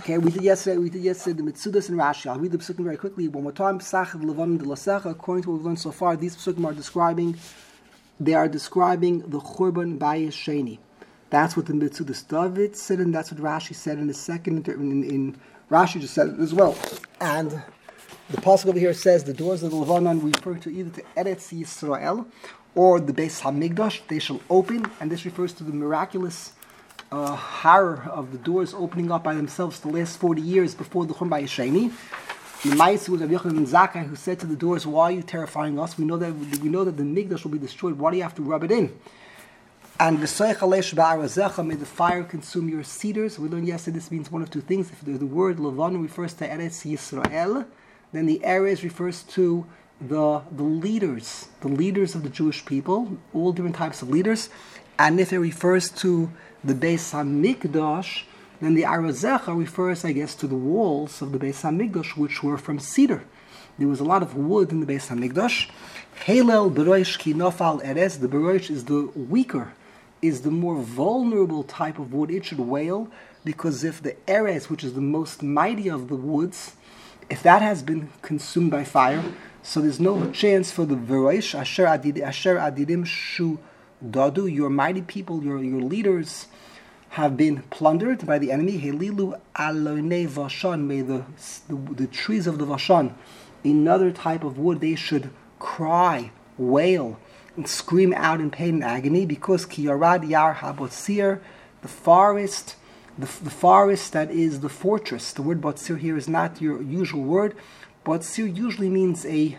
Okay, we did yesterday the Mitzudas and Rashi. I'll read the Pesukim very quickly. One more time. Psachad Levanim de Lasecha. According to what we've learned so far, these Pesukim are describing the Churban Bayis Sheni. That's what the Mitzudas David said, and that's what Rashi said in the second. In Rashi just said it as well. And the pasuk over here says the doors of the Levanon refer to either to Eretz Yisrael or the Beis Hamikdash. They shall open, and this refers to the miraculous horror of the doors opening up by themselves the last 40 years before the Churban Bayis Sheni. The Ma'aseh was Rabbi Yochanan ben Zakkai, who said to the doors, "Why are you terrifying us? We know that the Mikdash will be destroyed. Why do you have to rub it in?" And v'soich alesh ba'arazecha, may the fire consume your cedars. We learned yesterday this means one of two things. If the word Levan refers to Eretz Yisrael, then the Eretz refers to the leaders of the Jewish people, all different types of leaders. And if it refers to the Beis Hamikdash, then the Arazecha refers, I guess, to the walls of the Beis Hamikdash, which were from cedar. There was a lot of wood in the Beis Hamikdash. Halel beroish ki nofal eres. The beroish is the weaker, is the more vulnerable type of wood. It should wail, because if the eres, which is the most mighty of the woods, if that has been consumed by fire, so there's no chance for the beroish. Asher adidim shu dadu. Your mighty people, your leaders, have been plundered by the enemy. Helilu alonei vashan. May the trees of the vashan, another type of wood, they should cry, wail, and scream out in pain and agony, because ki yarad yar habotzir, the forest that is the fortress. The word botzir here is not your usual word. Botzir usually means a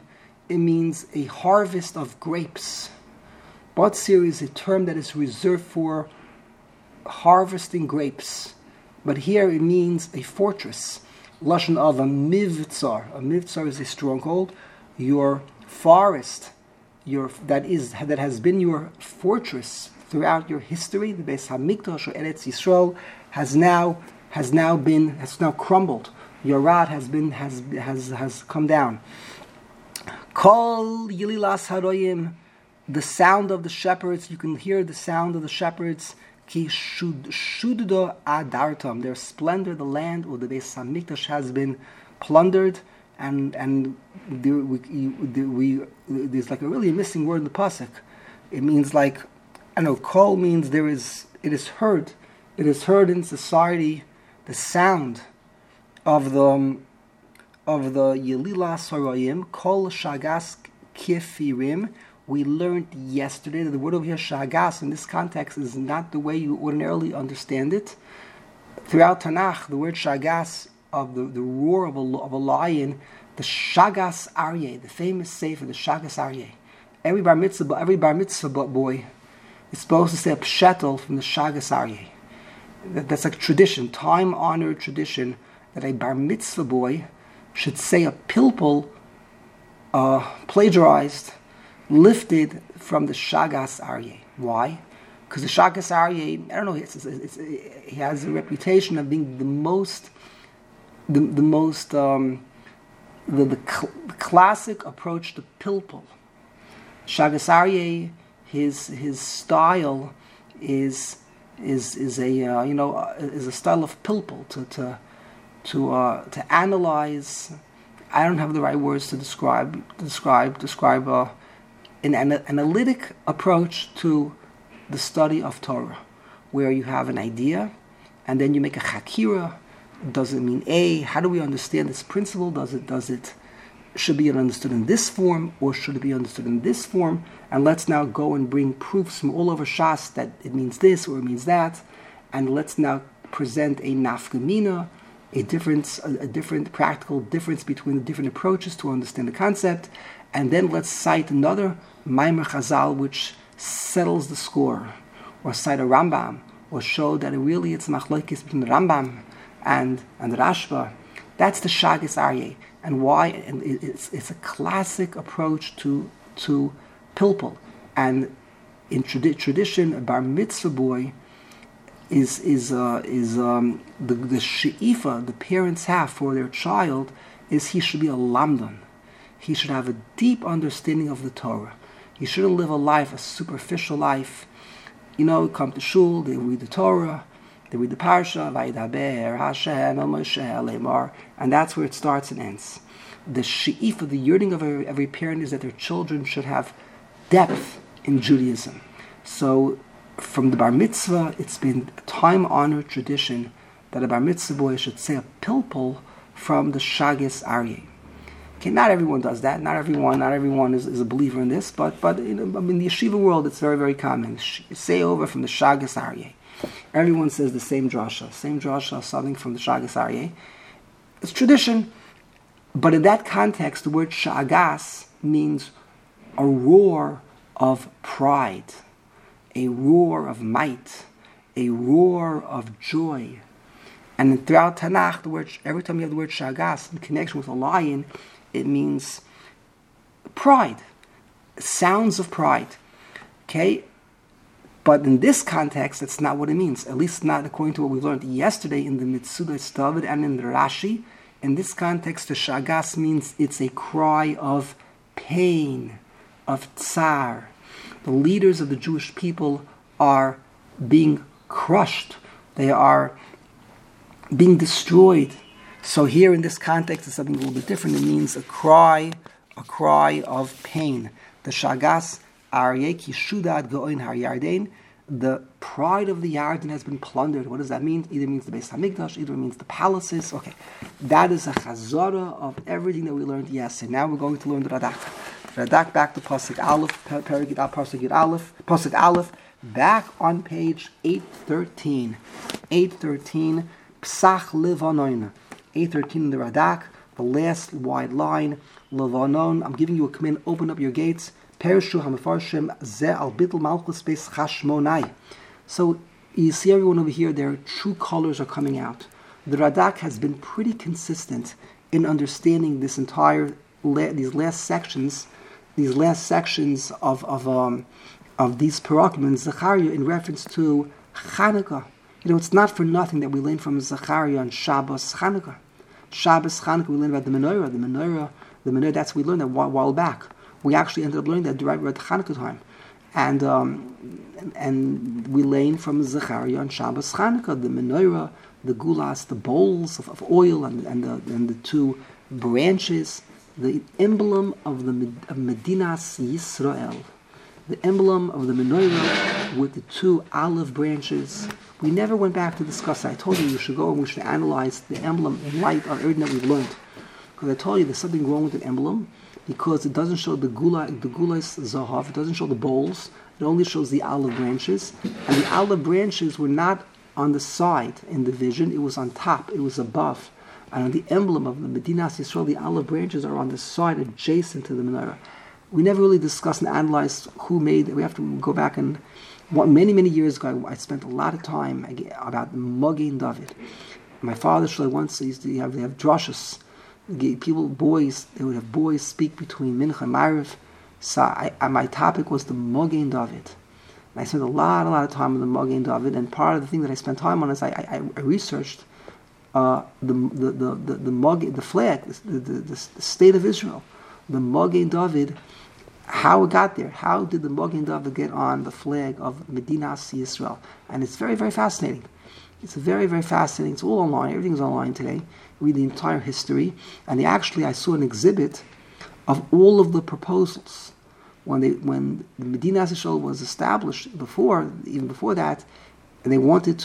harvest of grapes. Botzir is a term that is reserved for harvesting grapes, but here it means a fortress. Lashon of a mivtzar. A mivtzar is a stronghold. Your forest, that has been your fortress throughout your history. The Beis Hamikdash or Eretz Yisrael has now crumbled. Your rod has come down. Kol yililas haroyim. The sound of the shepherds. You can hear the sound of the shepherds. Ki shuddo adartam, their splendor, the land or the Beis Hamikdash has been plundered, and there's like a really missing word in the pasuk. It means like, I know, kol means it is heard in society the sound of the Yelilas Harayim, kol shagas kifirim. We learned yesterday that the word over here, shagas, in this context is not the way you ordinarily understand it. Throughout Tanakh, the word shagas, of the roar of a lion, the shagas aryeh, the famous sefer, the shagas aryeh. Every bar mitzvah boy is supposed to say a pshetel from the shagas aryeh. That's like tradition, time-honored tradition, that a bar mitzvah boy should say a pilpul plagiarized, lifted from the Shagas Aryeh. Why? Because the Shagas Aryeh, I don't know, he has a reputation of being the classic approach to pilpul. Shagas Aryeh, his style is a style of pilpul, to analyze. I don't have the right words to describe an analytic approach to the study of Torah, where you have an idea, and then you make a chakira. Does it mean A? How do we understand this principle? Does it should be understood in this form, or should it be understood in this form? And let's now go and bring proofs from all over Shas that it means this or it means that, and let's now present a nafkamina, a different practical difference between the different approaches to understand the concept. And then let's cite another Maimer Chazal which settles the score, or cite a Rambam, or show that it's machlokes between the Rambam and the Rashba. That's the Shagas Aryeh. And why? And it's a classic approach to pilpul. And in tradition, a bar mitzvah boy is the she'ifa the parents have for their child is he should be a lamdan. He should have a deep understanding of the Torah. He shouldn't live a superficial life. Come to shul, they read the Torah, They read the parsha, Vaydaber Hashem El Moshe Lemar, and that's where it starts and ends. The she'if, the yearning of every parent is that their children should have depth in Judaism. So from the bar mitzvah, it's been a time-honored tradition that a bar mitzvah boy should say a pilpul from the Shagas Aryeh. Okay, not everyone does that. Not everyone is a believer in this, but in the yeshiva world, it's very, very common. Say over from the Shagas Aryeh. Everyone says the same drasha, something from the Shagas Aryeh. It's tradition, but in that context, the word Shagas means a roar of pride, a roar of might, a roar of joy. And throughout Tanakh, every time you have the word Shagas in connection with a lion, it means pride, sounds of pride. Okay? But in this context, that's not what it means, at least not according to what we learned yesterday in the Metzudas David and in the Rashi. In this context, the Shagas means it's a cry of pain, of tsar. The leaders of the Jewish people are being crushed. They are being destroyed. So here in this context, it's something a little bit different. It means a cry of pain. The Shagas Aryeh ki shudad go'in har Yarden. The pride of the Yarden has been plundered. What does that mean? Either means the Beis Hamikdash, either means the palaces. Okay, that is a chazara of everything that we learned yesterday. Now we're going to learn the Radak. Radak back to Pasuk Aleph, Pasuk Aleph, back on page 813. 813, Psach Levanon. 813 in the Radak, the last wide line, Levanon. I'm giving you a command, open up your gates. Perishu HaMefarshim Ze Al Bittul Malchus Beis Chashmonai. So you see everyone over here, their true colors are coming out. The Radak has been pretty consistent in understanding this entire these last sections of these parakim in Zechariah in reference to Chanukah. You know, it's not for nothing that we learn from Zechariah on Shabbos Chanukah. Shabbos Chanukah, we learn about the menorah. The menorah, that's what we learned a while back. We actually ended up learning that right at Chanukah time. And we learn from Zechariah on Shabbos Chanukah, the menorah, the gulas, the bowls of oil, and the two branches, the emblem of Medinas Yisrael, the emblem of the menorah with the two olive branches. We never went back to discuss that. I told you should go and we should analyze the emblem in light of everything that we've learned. Because I told you there's something wrong with an emblem, because it doesn't show the gula is zahav, it doesn't show the bowls, it only shows the olive branches. And the olive branches were not on the side in the vision, it was on top, it was above. And on the emblem of the Medinas Yisrael, the olive branches are on the side adjacent to the menorah. We never really discussed and analyzed who made it. We have to go back and, many years ago, I spent a lot of time about Magen David. My father once used to have drashas. Boys would speak between Mincha and Ma'ariv. So my topic was the Magen David. And I spent a lot of time on the Magen David, and part of the thing that I spent time on is I researched the flag, the state of Israel, the Magen David, how it got there. How did the Magen David get on the flag of Medinas Yisrael? And it's very, very fascinating. It's very, very fascinating. It's all online. Everything's online today. Read the entire history. And I saw an exhibit of all of the proposals when the Medinas Yisrael was established. Even before that, and they wanted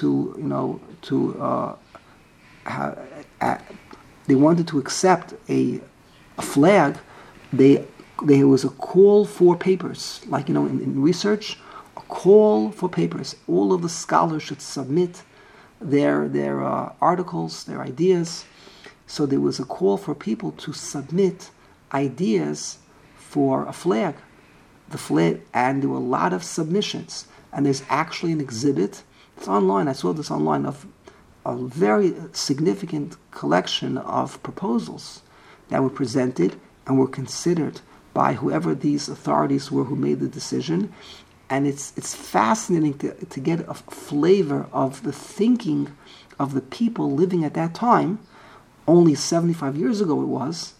they wanted to accept a flag. There was a call for papers, like in research, a call for papers. All of the scholars should submit their articles, their ideas. So there was a call for people to submit ideas for a flag, and there were a lot of submissions. And there's actually an exhibit. It's online. I saw this online of a very significant collection of proposals that were presented and were considered by whoever these authorities were who made the decision. And it's fascinating to get a flavor of the thinking of the people living at that time, only 75 years ago it was,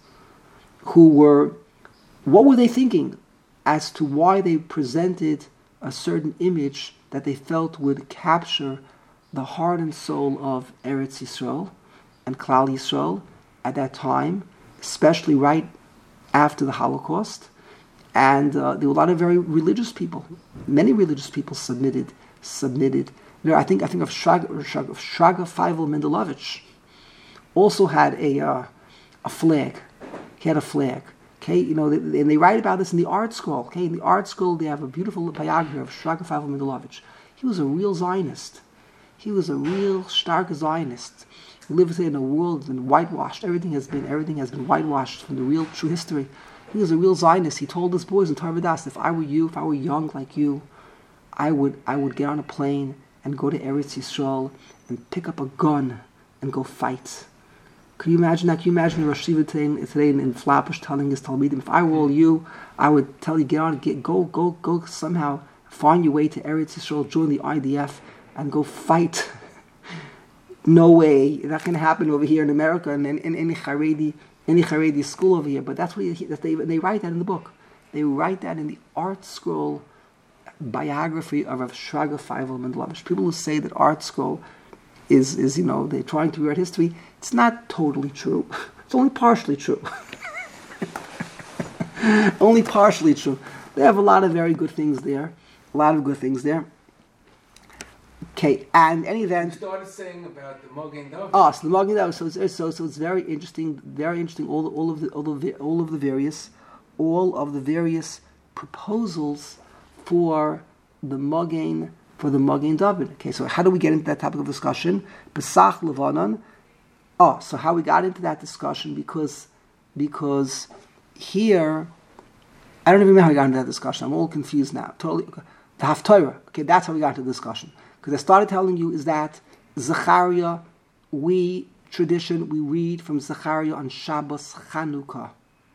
what were they thinking as to why they presented a certain image that they felt would capture the heart and soul of Eretz Yisrael and Klal Yisrael at that time, especially right after the Holocaust. And there were a lot of very religious people. Many religious people submitted. I think of Shraga Feivel Mendelovich. Also had a flag. He had a flag. Okay, and they write about this in the Art Scroll. Okay, in the Art Scroll they have a beautiful biography of Shraga Feivel Mendelovich. He was a real Zionist. He was a real stark Zionist. He lives in a world that's been whitewashed. Everything has been whitewashed from the real true history. He was a real Zionist. He told his boys in Tarvadas, if I were young like you, I would get on a plane and go to Eretz Yisrael and pick up a gun and go fight. Could you imagine that? Can you imagine Rosh Yeshiva today in Flatbush telling his Talmidim, if I were all you, I would tell you, go somehow find your way to Eretz Yisrael, join the IDF, and go fight. No way. That can happen over here in America and in any Haredi school over here. But that's what they write that in the book. They write that in the Art Scroll biography of Rav Shraga Feivel Mendelovich. People who say that Art Scroll is they're trying to rewrite history. It's not totally true. It's only partially true. Only partially true. They have a lot of very good things there. Okay, and any event. You started saying about the Magen David. So the Magen David. So it's very interesting. All of the various proposals for the Magen David. Okay, so how do we get into that topic of discussion? Pesach Levanon. So how we got into that discussion because here, I don't even know how we got into that discussion. I'm all confused now. Totally. The Haftarah. Okay, that's how we got into the discussion. Because I started telling you is that Zechariah, we read from Zechariah on Shabbos Chanukah.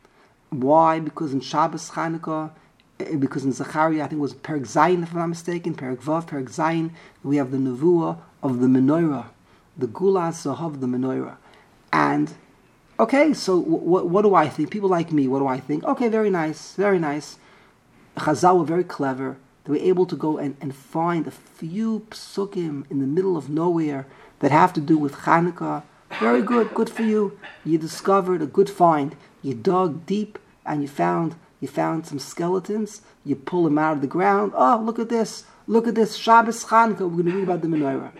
Why? Because in Shabbos Chanukah, because in Zechariah, I think it was Perek Zayin, if I'm not mistaken, Perek Vav, Perek Zayin, we have the Nevuah of the Menorah, the Gula Zahav, the Menorah. And, okay, so what do I think? People like me, what do I think? Okay, very nice. Chazal were very clever. They were able to go and find a few psukim in the middle of nowhere that have to do with Chanukah. Very good for you. You discovered a good find. You dug deep and you found some skeletons. You pull them out of the ground. Oh, look at this. Shabbos Chanukah. We're going to read about the menorah.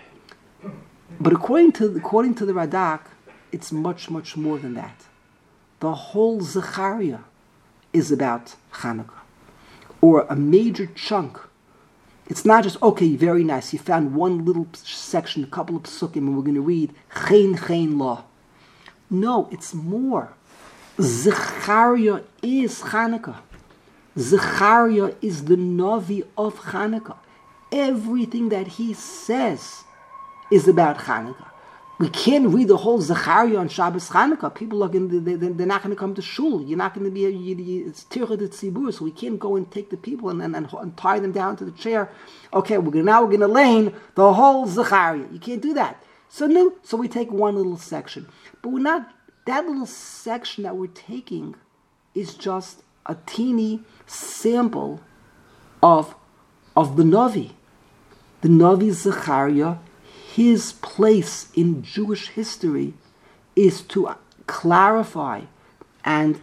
But according to the Radak, it's much more than that. The whole Zechariah is about Chanukah, or a major chunk. It's not just, okay, very nice, you found one little section, a couple of psukim, and we're going to read Chen La. No, it's more. Zechariah is Chanukah. Zechariah is the Navi of Chanukah. Everything that he says is about Chanukah. We can't read the whole Zechariah on Shabbos Chanukah. People are they're not going to come to shul. You're not going to be it's tircha de tzibur, so we can't go and take the people and tie them down to the chair. Okay, we're going to lane the whole Zechariah. You can't do that. So we take one little section, but we're not. That little section that we're taking is just a teeny sample of the Navi. The Navi Zechariah. His place in Jewish history is to clarify and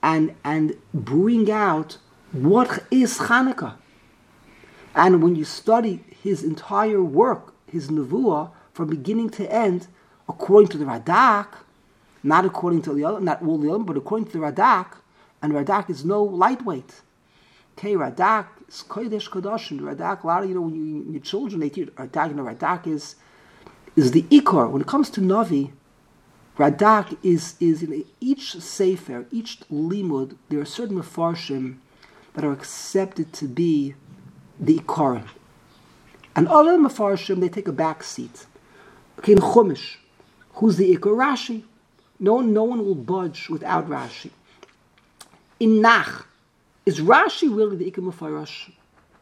bring out what is Chanukah. And when you study his entire work, his nevuah, from beginning to end, according to the Radak, not according to the other, not all the other, but according to the Radak, and Radak is no lightweight. Okay, Radak is Kodesh Kodashim. Radak, a lot of when your children they teach Radak. Radak is the ikor. When it comes to Navi, Radak is in each sefer, each limud, there are certain mefarshim that are accepted to be the ikor. And other mefarshim, they take a back seat. Okay, in Chumash, who's the ikor? Rashi. No one will budge without Rashi. In Nach, is Rashi really the ikor mefarash?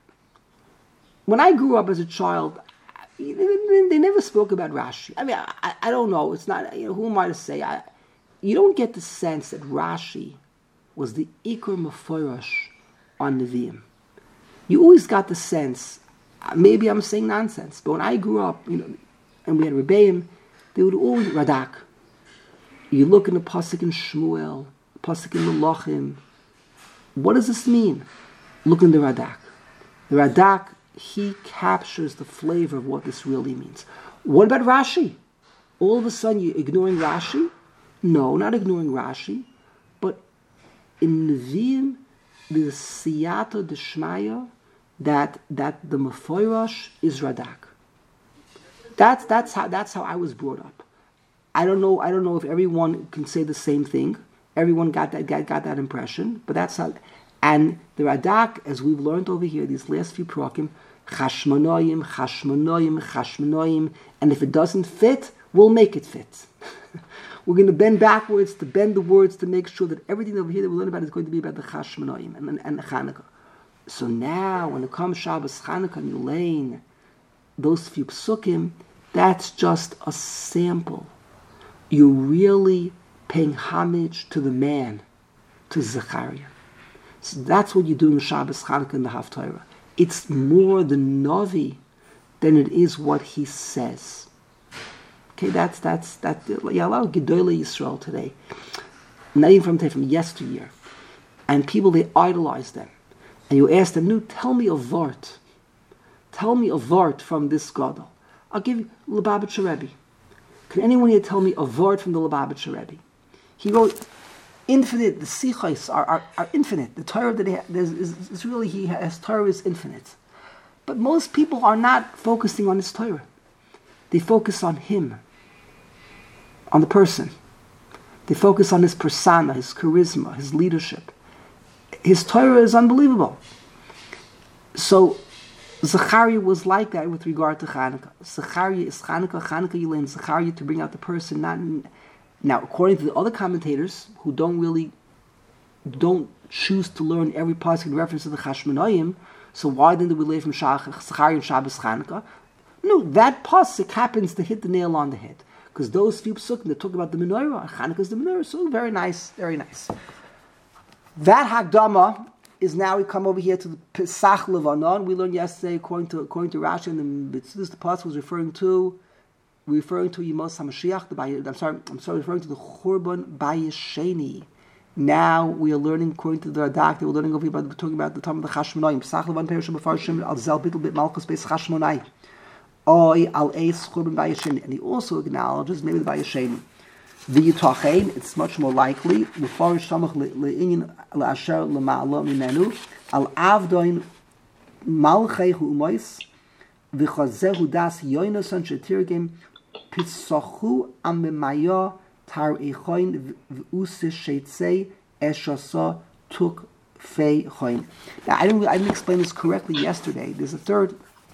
When I grew up as a child, they never spoke about Rashi. I mean, I don't know. It's not, who am I to say? You don't get the sense that Rashi was the Iker Mefurash on Nevi'im. You always got the sense, maybe I'm saying nonsense, but when I grew up, and we had Rebbeim, they would always Radak. You look in the Pasuk in Shmuel, Pasuk in Melachim. What does this mean? Look in the Radak. The Radak, he captures the flavor of what this really means. What about Rashi? All of a sudden you're ignoring Rashi? No, not ignoring Rashi, but in Nevi'im, the Siyata Deshmaya, that the Meforash is Radak. That's how I was brought up. I don't know if everyone can say the same thing. Everyone got that impression, but that's how. And the Radak, as we've learned over here, these last few prakim, Chashmonoyim, Chashmonoyim, Chashmonoyim, and if it doesn't fit, we'll make it fit. We're going to bend backwards to bend the words to make sure that everything over here that we learn about is going to be about the Chashmonoyim and Chanukah. So now, when it comes Shabbos Chanukah and Yulain, those few psukim, that's just a sample. You're really paying homage to the man, to Zechariah. So that's what you're doing in Shabbos Chanukah in the Haftarah. It's more the Navi than it is what he says. Okay, that's yeah, a lot of Gedolei Yisrael today, not even from yesteryear, and people, they idolize them, and you ask them, "No, tell me a vart from this gadol." I'll give you Lubavitcher Rebbe. Can anyone here tell me a vart from the Lubavitcher Rebbe? He wrote infinite. The sichos are infinite. The Torah that he has is really, his Torah is infinite, but most people are not focusing on his Torah. They focus on him, on the person. They focus on his persona, his charisma, his leadership. His Torah is unbelievable. So Zechariah was like that with regard to Chanukah. Zechariah is Chanukah Yulain, Zechariah to bring out the person. Now, according to the other commentators who don't choose to learn every pasuk in reference to the Chashmonoyim, so why didn't we learn from Zechariah and Shabbos Chanukah? No, that pasuk happens to hit the nail on the head. Because those few psukim that talk about the menorah, Chanukah is the menorah, so very nice, very nice. That Hagdama is now, we come over here to the Pesach Levanon. We learned yesterday, according to Rashi, and the pasuk was referring to Yemos HaMashiach, referring to the Churban Bayis Sheni. Now we are learning, according to the Radak, we're learning over here talking about the time of the Chashmonaim. Pesach Levanon Perishim Mefarshim Al Zel Bittul Bit Malchus Beis Chashmonai. And he also acknowledges maybe the Bayesheni. The Yitachein, it's much more likely, al avdoin malchei hu'umois v'chazehu das yoinosan shetirgim pitsachu amemaya tar echoin v'use sheitzei eshasa tuk fei choin. Now I didn't explain this correctly yesterday. There's a third.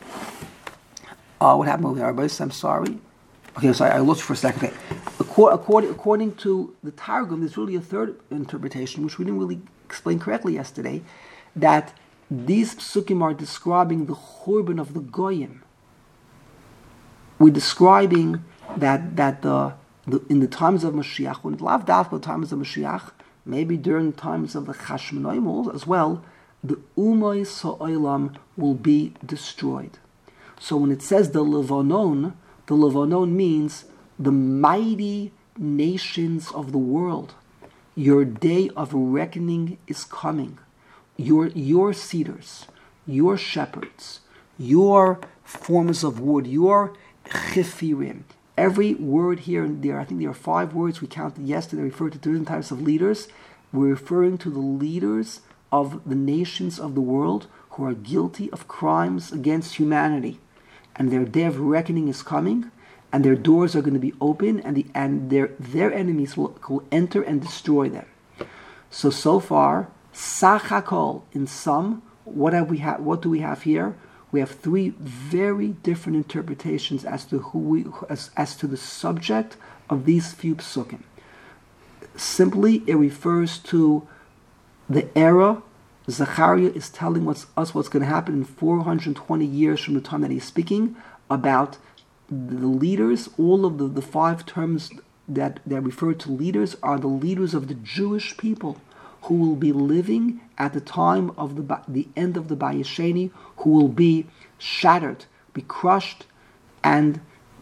What happened over here? I'm sorry. Okay, sorry, I lost for a second. Okay. According to the Targum, there's really a third interpretation, which we didn't really explain correctly yesterday, that these psukim are describing the churban of the goyim. We're describing that in the times of Mashiach, when lav dafka the times of Mashiach, maybe during the times of the Chashmonaim as well, the umay sa'olam will be destroyed. So when it says the Levanon means the mighty nations of the world. Your day of reckoning is coming. Your cedars, your shepherds, your forms of wood, your chifirim. Every word here and there, I think there are 5 words we counted yesterday, refer to different types of leaders. We're referring to the leaders of the nations of the world who are guilty of crimes against humanity. And their day of reckoning is coming, and their doors are going to be open, and their enemies will enter and destroy them. So far, Sachakol, in sum, what do we have here? We have 3 very different interpretations as to the subject of these few psukim. Simply, it refers to the era. Zechariah is telling us what's going to happen in 420 years from the time that he's speaking about the leaders. All of the 5 terms that refer to leaders are the leaders of the Jewish people who will be living at the time of the end of the Bayesheni, who will be shattered, be crushed, and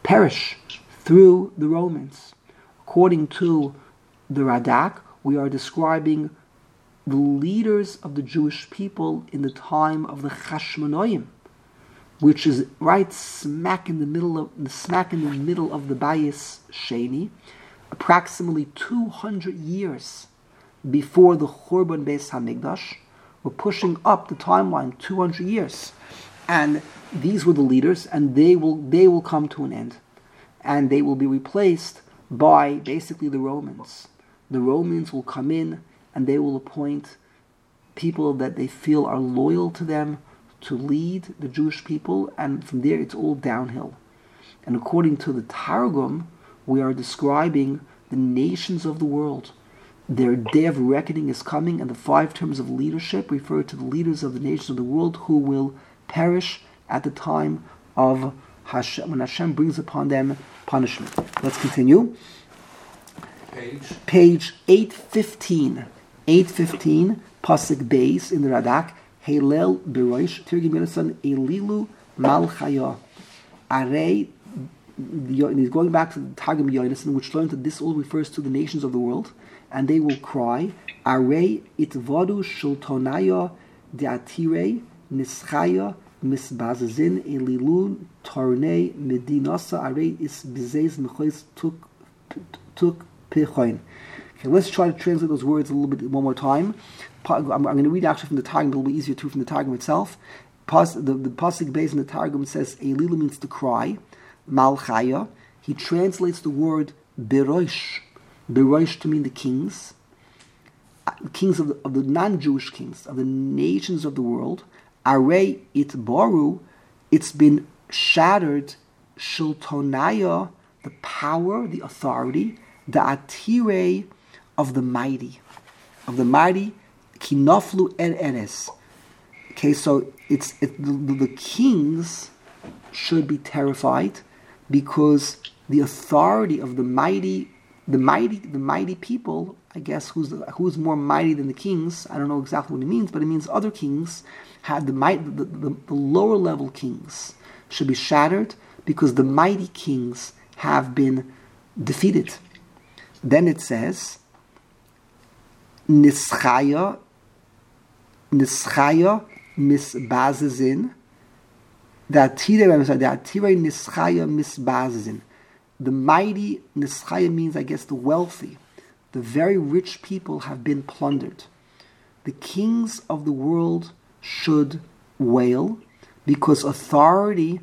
perish through the Romans. According to the Radak, we are describing the leaders of the Jewish people in the time of the Chashmonaim, which is right smack in the middle of the Bayis Sheni, approximately 200 years before the Churban Beis Hamikdash. We're pushing up the timeline 200 years, and these were the leaders, and they will come to an end, and they will be replaced by basically the Romans. The Romans will come in, and they will appoint people that they feel are loyal to them to lead the Jewish people, and from there it's all downhill. And according to the Targum, we are describing the nations of the world. Their day of reckoning is coming, and the 5 terms of leadership refer to the leaders of the nations of the world who will perish at the time of Hashem, when Hashem brings upon them punishment. Let's continue. Page 815. 815, Pasuk Beis in the Radak. Heilel Beroish, Tirgim Yonasan, Elilu Malchaya. Arei, he's going back to the Targum Yonasan, which learned that this all refers to the nations of the world, and they will cry, Arei Itvodu Shultonaya Deatirei Nischaya Misbazazin Elilu Tornei Medinasa Arei Isbizez Mechois Tuk Pechoin. Okay, let's try to translate those words a little bit one more time. I'm going to read actually from the Targum, a little bit easier too from the Targum itself. The Pasuk Beis in the Targum says, Elilu means to cry, Malchaya. He translates the word Beroish to mean the kings of the non-Jewish kings, of the nations of the world. Arei Itbaru, it's been shattered, Shultonaya, the power, the authority, the Atirei of the mighty, Kinoflu Eres. Okay, so the kings should be terrified because the authority of the mighty people, I guess, who's more mighty than the kings? I don't know exactly what it means, but it means other kings had the lower level kings should be shattered because the mighty kings have been defeated. Then it says, Nischaya misbazazin. The Atirei Nischaya misbazazin. The mighty Nischaya means, I guess, the wealthy. The very rich people have been plundered. The kings of the world should wail because the authority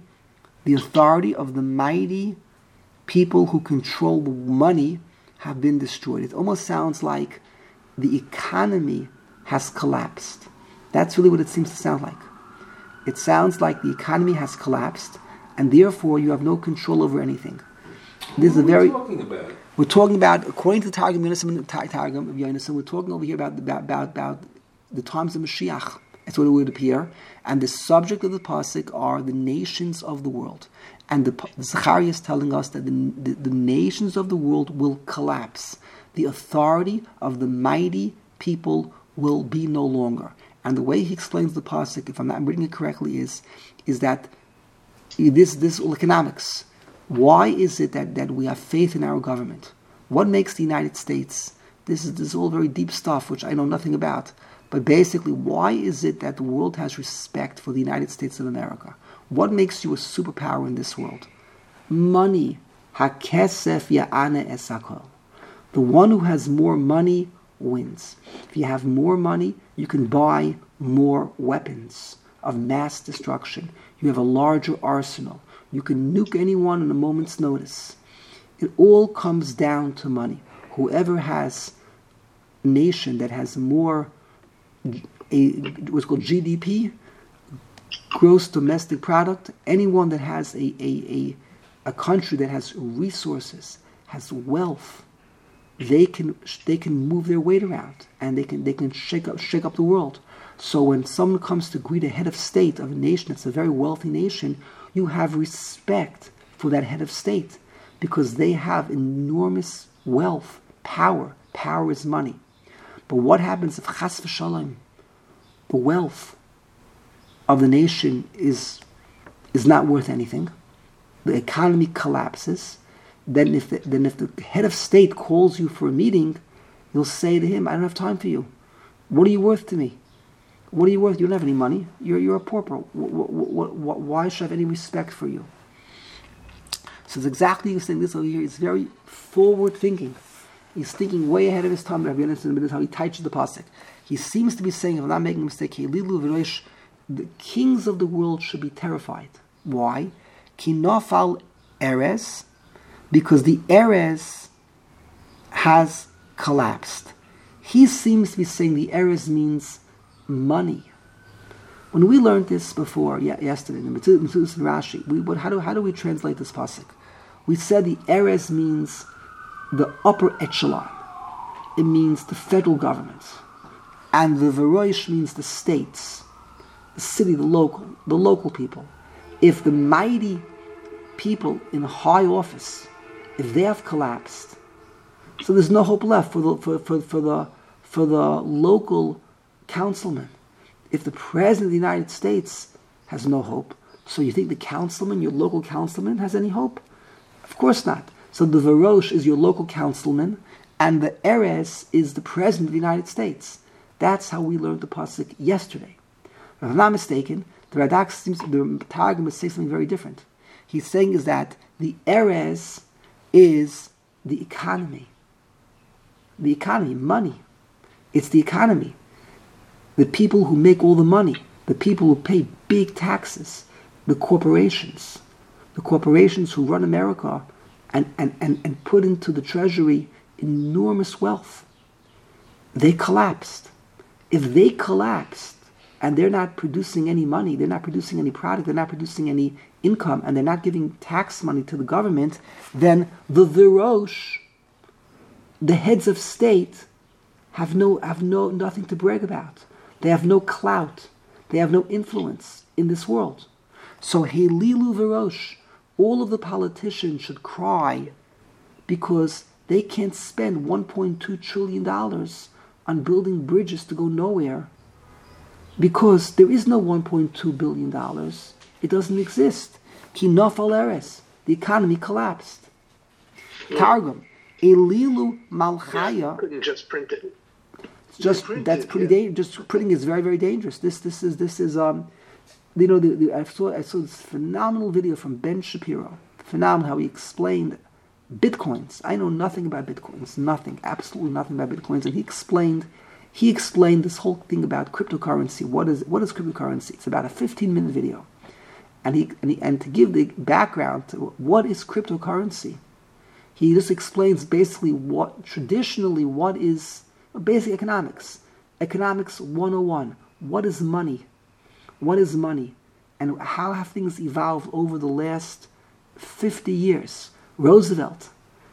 of the mighty people who control the money have been destroyed. It almost sounds like the economy has collapsed. That's really what it seems to sound like. It sounds like the economy has collapsed, and therefore you have no control over anything. This is a very. We're talking about, according to the Targum of Yonasan, we're talking over here about the times of Mashiach. That's what it would appear. And the subject of the pasuk are the nations of the world. And the Zechariah is telling us that the nations of the world will collapse. The authority of the mighty people will be no longer. And the way he explains the pasuk, if I'm not reading it correctly, is that this economics. Why is it that we have faith in our government? What makes the United States? This is all very deep stuff, which I know nothing about. But basically, why is it that the world has respect for the United States of America? What makes you a superpower in this world? Money. Hakesef ya'ane esakol. The one who has more money wins. If you have more money, you can buy more weapons of mass destruction. You have a larger arsenal. You can nuke anyone in a moment's notice. It all comes down to money. Whoever has a nation that has more, what's called GDP, gross domestic product, anyone that has a country that has resources, has wealth, they can move their weight around, and they can shake up the world. So when someone comes to greet a head of state of a nation that's a very wealthy nation, you have respect for that head of state because they have enormous wealth, power. Power is money. But what happens if chas v'shalom, the wealth of the nation is not worth anything? the economy collapses, then if the head of state calls you for a meeting, you'll say to him, I don't have time for you. What are you worth to me? What are you worth? You don't have any money. You're a pauper. Why should I have any respect for you? So it's exactly you're saying this over here. It's very forward thinking. He's thinking way ahead of his time. Rabbi Yonasan, this is how he teaches the pasuk. He seems to be saying, if I'm not making a mistake, the kings of the world should be terrified. Why? Ki nafal Erez, because the Erez has collapsed. He seems to be saying the Erez means money. When we learned this before, yesterday, in Metzudas and Rashi, how do we translate this pasuk? We said the Erez means the upper echelon. It means the federal government. And the Veroish means the states, the city, the local people. If the mighty people in high office, if they have collapsed, so there's no hope left for the local councilman. If the president of the United States has no hope, so you think the councilman, your local councilman, has any hope? Of course not. So the Verosh is your local councilman, and the Erez is the president of the United States. That's how we learned the pasuk yesterday. If I'm not mistaken, the Targum is saying something very different. He's saying is that the Erez is the economy. The economy, money. It's the economy. The people who make all the money, the people who pay big taxes, the corporations who run America and put into the treasury enormous wealth. They collapsed. If they collapsed and they're not producing any money, they're not producing any product, they're not producing any income, and they're not giving tax money to the government, then the Verosh, the heads of state, have nothing to brag about. They have no clout. They have no influence in this world. So Helilu Verosh, all of the politicians should cry because they can't spend $1.2 trillion on building bridges to go nowhere, because there is no $1.2 billion. It doesn't exist. Ki nafal Erez, the economy collapsed. Targum, Elilu Malchaya. Couldn't just print it. That's pretty dangerous. Just printing is very, very dangerous. This is I saw this phenomenal video from Ben Shapiro. Phenomenal how he explained Bitcoins. I know nothing about Bitcoins. Nothing. Absolutely nothing about Bitcoins. And he explained this whole thing about cryptocurrency. What is cryptocurrency? It's about a 15-minute video. And to give the background to what is cryptocurrency, he just explains basically what is basic economics. Economics 101. What is money? What is money? And how have things evolved over the last 50 years? Roosevelt,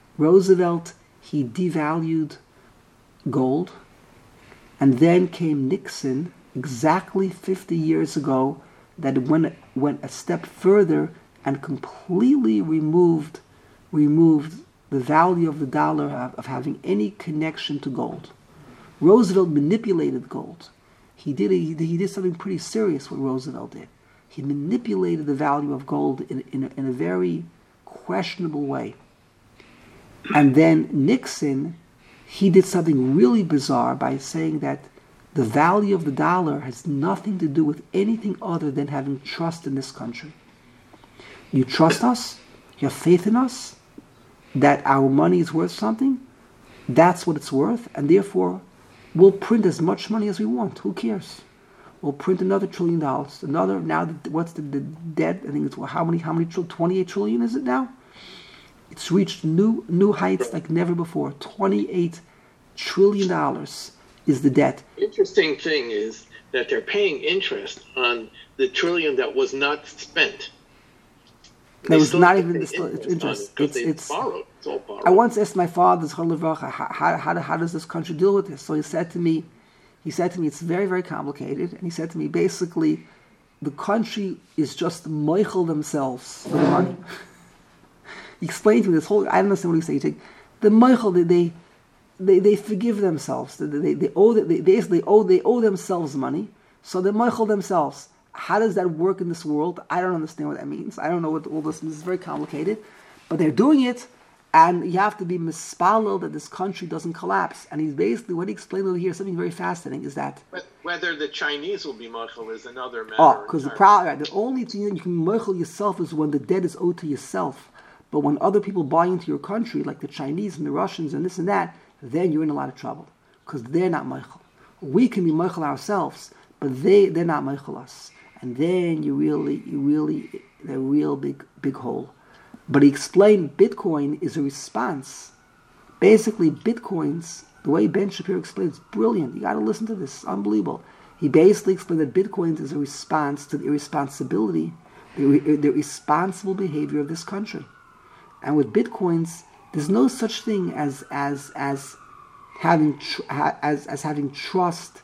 he devalued gold. And then came Nixon, exactly 50 years ago, that went a step further and completely removed the value of the dollar of having any connection to gold. Roosevelt manipulated gold. He did something pretty serious. What Roosevelt did, he manipulated the value of gold in a very questionable way. And then Nixon, he did something really bizarre by saying that the value of the dollar has nothing to do with anything other than having trust in this country. You trust us? You have faith in us? That our money is worth something? That's what it's worth, and therefore we'll print as much money as we want. Who cares? We'll print another $1 trillion. What's the debt? I think it's how many 28 trillion is it now? It's reached new heights like never before. $28 trillion is the debt. Interesting thing is that they're paying interest on the trillion that was not spent. There was not even interest. It's borrowed. It's all borrowed. I once asked my father, how does this country deal with this? So he said to me, it's very, very complicated. And he said to me, basically, the country is just moichel themselves for the money. He explained to me this whole, I don't understand what he's saying. The moichel, they forgive themselves. They owe themselves money, so they moichel themselves. How does that work in this world? I don't understand what that means. I don't know what all this means. It's very complicated. But they're doing it, and you have to be mispalel that this country doesn't collapse. And he's basically, what he explained over here, something very fascinating, is that... But whether the Chinese will be mochel is another matter. Because the only thing that you can mochel yourself is when the debt is owed to yourself. But when other people buy into your country, like the Chinese and the Russians and this and that, then you're in a lot of trouble. Because they're not mochel. We can be mochel ourselves, but they're not mochel us. And then you really, a real big hole. But he explained Bitcoin is a response. Basically, Bitcoins, the way Ben Shapiro explains, brilliant. You got to listen to this. It's unbelievable. He basically explained that Bitcoins is a response to the irresponsibility, the irresponsible behavior of this country. And with Bitcoins, there's no such thing as having trust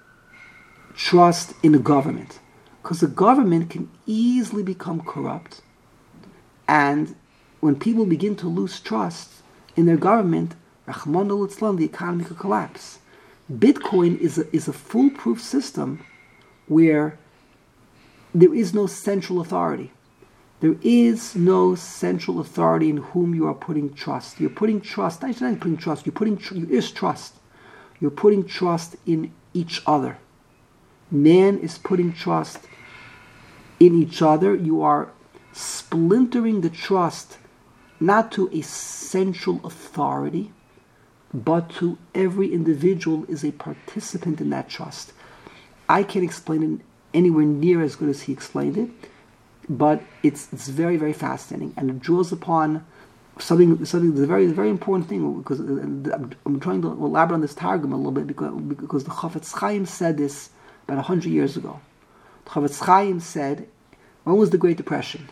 in the government, because the government can easily become corrupt. And when people begin to lose trust in their government, Rahman al-Islam, the economy could collapse. Bitcoin is a foolproof system where there is no central authority. There is no central authority in whom you are putting trust. You're putting trust. Not putting trust. Is trust. You're putting trust in each other. Man is putting trust in each other. You are splintering the trust not to a central authority, but to every individual is a participant in that trust. I can't explain it anywhere near as good as he explained it, but it's very, very fascinating, and it draws upon something that's a very, very important thing, because I'm trying to elaborate on this Targum a little bit, because the Chafetz Chaim said this about 100 years ago. The Chafetz Chaim said, when was the Great Depression?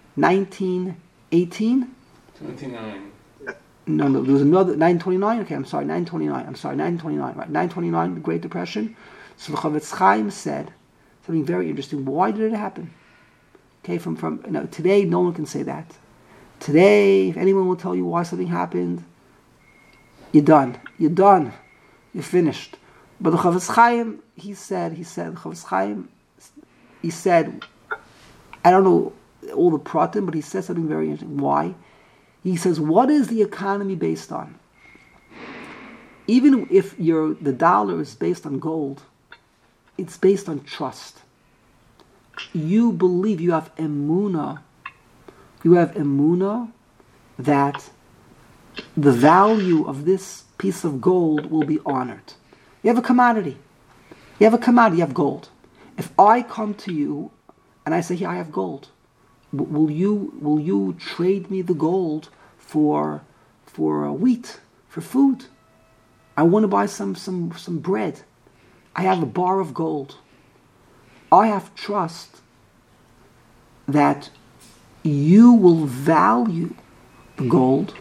1918? 29. No, there was another, 929? Okay, I'm sorry, 929, right? 929, the Great Depression. So the Chafetz Chaim said something very interesting. Why did it happen? Okay, today no one can say that. Today, if anyone will tell you why something happened, you're done. You're finished. But the Chafetz Chaim, he said, I don't know all the pratim, but he said something very interesting. Why? He says, what is the economy based on? Even if the dollar is based on gold, it's based on trust. You believe, you have emunah that the value of this piece of gold will be honored. You have a commodity. You have gold. If I come to you and I say, here, I have gold, will you trade me the gold for wheat, for food? I want to buy some bread. I have a bar of gold. I have trust that you will value the gold.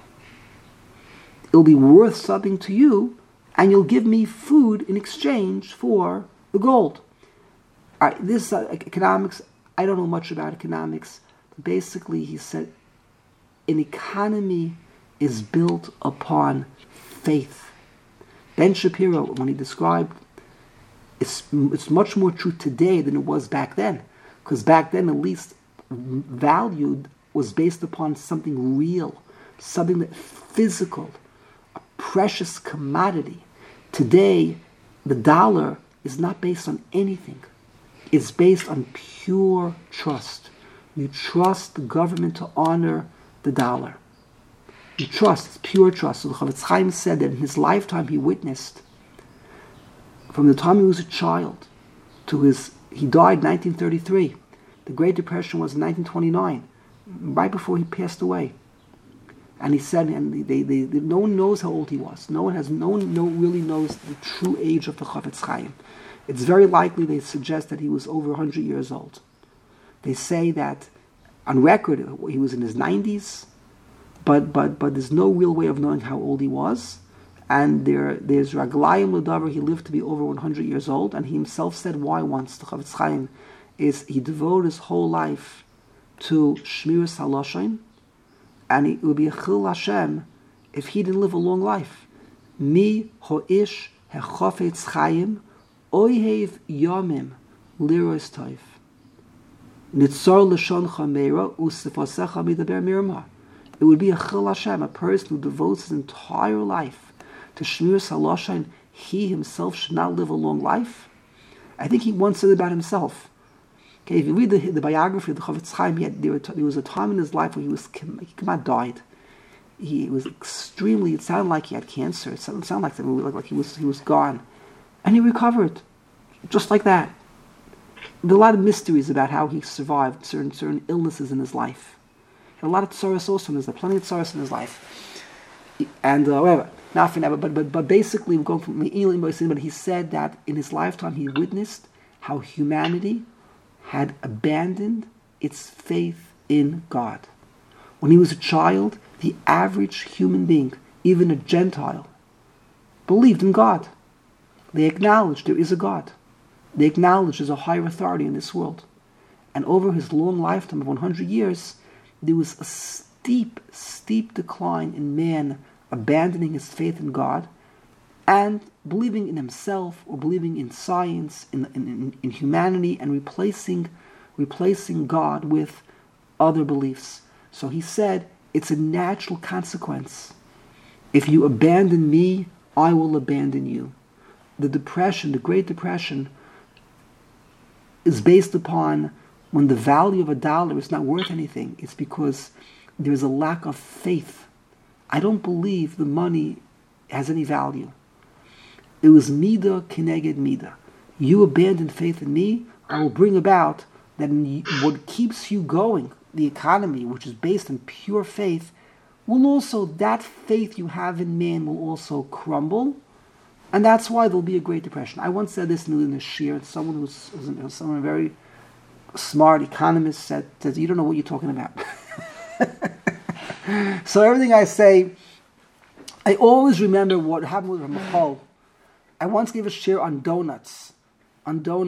It'll be worth something to you, and you'll give me food in exchange for the gold. All right, this economics, I don't know much about economics. Basically, he said, an economy is built upon faith. Ben Shapiro, when he described, it's much more true today than it was back then, because back then at least valued was based upon something real, something that physical, a precious commodity. Today, the dollar is not based on anything. It's based on pure trust. You trust the government to honor the dollar. You trust, it's pure trust. So the Chafetz Chaim said that in his lifetime he witnessed, from the time he was a child he died in 1933. The Great Depression was in 1929, right before he passed away. And he said, and no one knows how old he was. No one really knows the true age of the Chafetz Chaim. It's very likely they suggest that he was over 100 years old. They say that on record he was in his 90s, but there's no real way of knowing how old he was. And there's Raglayim L'Davar, he lived to be over 100 years old, and he himself said why once, the Chafetz Chaim, is he devoted his whole life to Shmiras HaLashon, and it would be a chil Hashem if he didn't live a long life. Mi ho'ish hechofetz chayim oihev yomim liros toiv. Nitzor l'shon chamera u'sifasecha midaber mirma. It would be a chil Hashem, a person who devotes his entire life to shmir saloshin. He himself should not live a long life. I think he once said about himself. Okay, if you read the biography of the Chofetz Chaim, there was a time in his life where he died. He was extremely. It sounded like he had cancer. It sounded like he was gone, and he recovered, just like that. There are a lot of mysteries about how he survived certain illnesses in his life. He had a lot of tsaros also in his life, plenty of tsaros in his life, and whatever. Not for now, but basically, we're going from but he said that in his lifetime he witnessed how humanity had abandoned its faith in God. When he was a child, the average human being, even a Gentile, believed in God. They acknowledged there is a God. They acknowledged there's a higher authority in this world. And over his long lifetime of 100 years, there was a steep decline in man abandoning his faith in God and believing in himself or believing in science, in humanity, and replacing God with other beliefs. So he said, it's a natural consequence. If you abandon me, I will abandon you. The Great Depression, is based upon when the value of $1 is not worth anything. It's because there's a lack of faith. I don't believe the money has any value. It was midah keneged midah. You abandon faith in me, I will bring about that what keeps you going, the economy, which is based on pure faith, that faith you have in man will also crumble, and that's why there'll be a Great Depression. I once said this in a shir, someone very smart economist said, you don't know what you're talking about. So everything I say, I always remember what happened with Ramachol. I once gave a shir on donuts, and on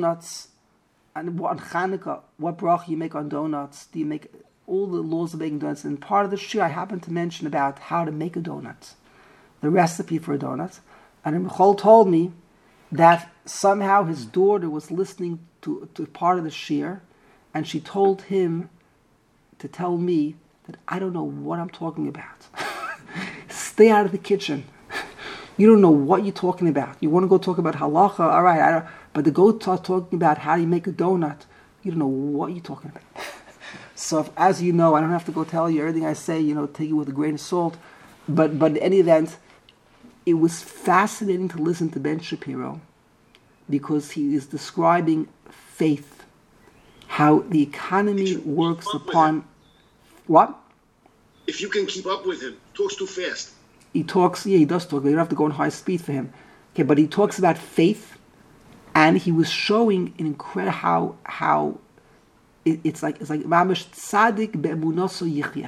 Chanukah, what bracha you make on donuts. Do you make all the laws of making donuts? And part of the shir I happened to mention about how to make a donut, the recipe for a donut. And Ramachol told me that somehow his daughter was listening to part of the shir, and she told him to tell me that I don't know what I'm talking about. Stay out of the kitchen. You don't know what you're talking about. You want to go talk about halacha, all right, but to go talking about how you make a donut, you don't know what you're talking about. So as you know, I don't have to go tell you everything I say, take it with a grain of salt. But in any event, it was fascinating to listen to Ben Shapiro because he is describing faith, how the economy works upon... What? If you can keep up with him, talks too fast. He talks, he does talk, but you don't have to go in high speed for him. Okay, but he talks about faith, and he was showing an incredible how it's like mamash tzaddik be'emunaso yichya.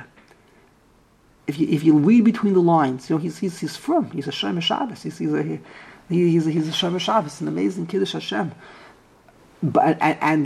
If you read between the lines, he's from, he's a Shomer Shabbos, he's a Shomer Shabbos, an amazing Kiddush Hashem. But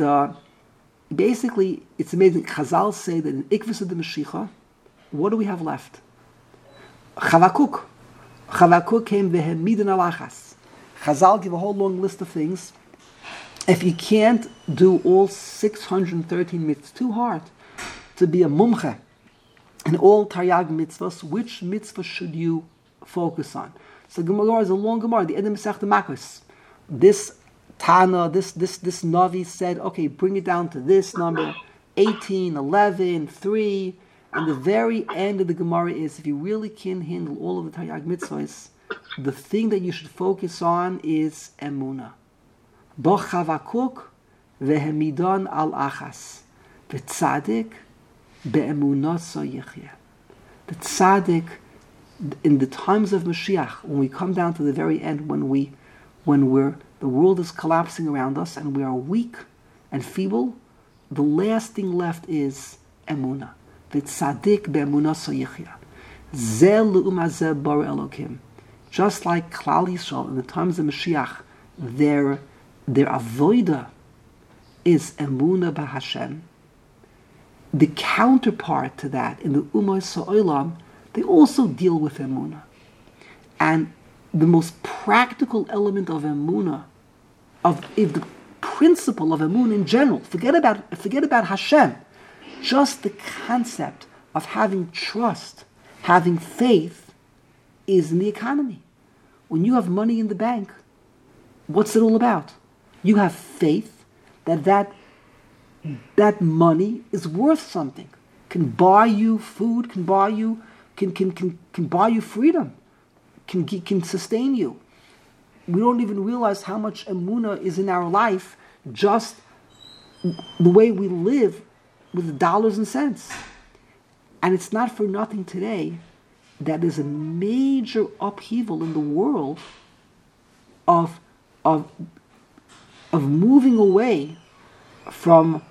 basically, it's amazing. Chazal say that in Ikvus of the Mashiach, what do we have left? Chavakuk came vehemidin alachas. Chazal give a whole long list of things. If you can't do all 613 mitzvahs, too hard to be a mumche in all Taryag mitzvahs. Which mitzvah should you focus on? So Gemara is a long Gemara. The Edom Masechta Makos. This Tana, this Navi said, okay, bring it down to this number, 18, 11, 3. And the very end of the Gemara is, if you really can handle all of the Taryag mitzvahs, the thing that you should focus on is Emunah. Bo chavakuk vehemidon al achas. V'tzadik be'emunaso yichya. The tzaddik, in the times of Mashiach, when we come down to the very end, when the world is collapsing around us and we are weak and feeble, the last thing left is Emunah. V'tzadik be'emunaso yichya. Zeh le'um hazeh bara Elokim. Just like Klal Yisrael, in the times of Mashiach, their avodah is Emunah b'Hashem. The counterpart to that, in the Ummah Sa'olam, they also deal with Emunah. And the most practical element of Emunah, if the principle of emunah in general, forget about Hashem, just the concept of having trust, having faith, is in the economy. When you have money in the bank, what's it all about? You have faith that money is worth something, can buy you food, can buy you freedom, can sustain you. We don't even realize how much emunah is in our life, just the way we live with dollars and cents. And it's not for nothing today that there's a major upheaval in the world of moving away from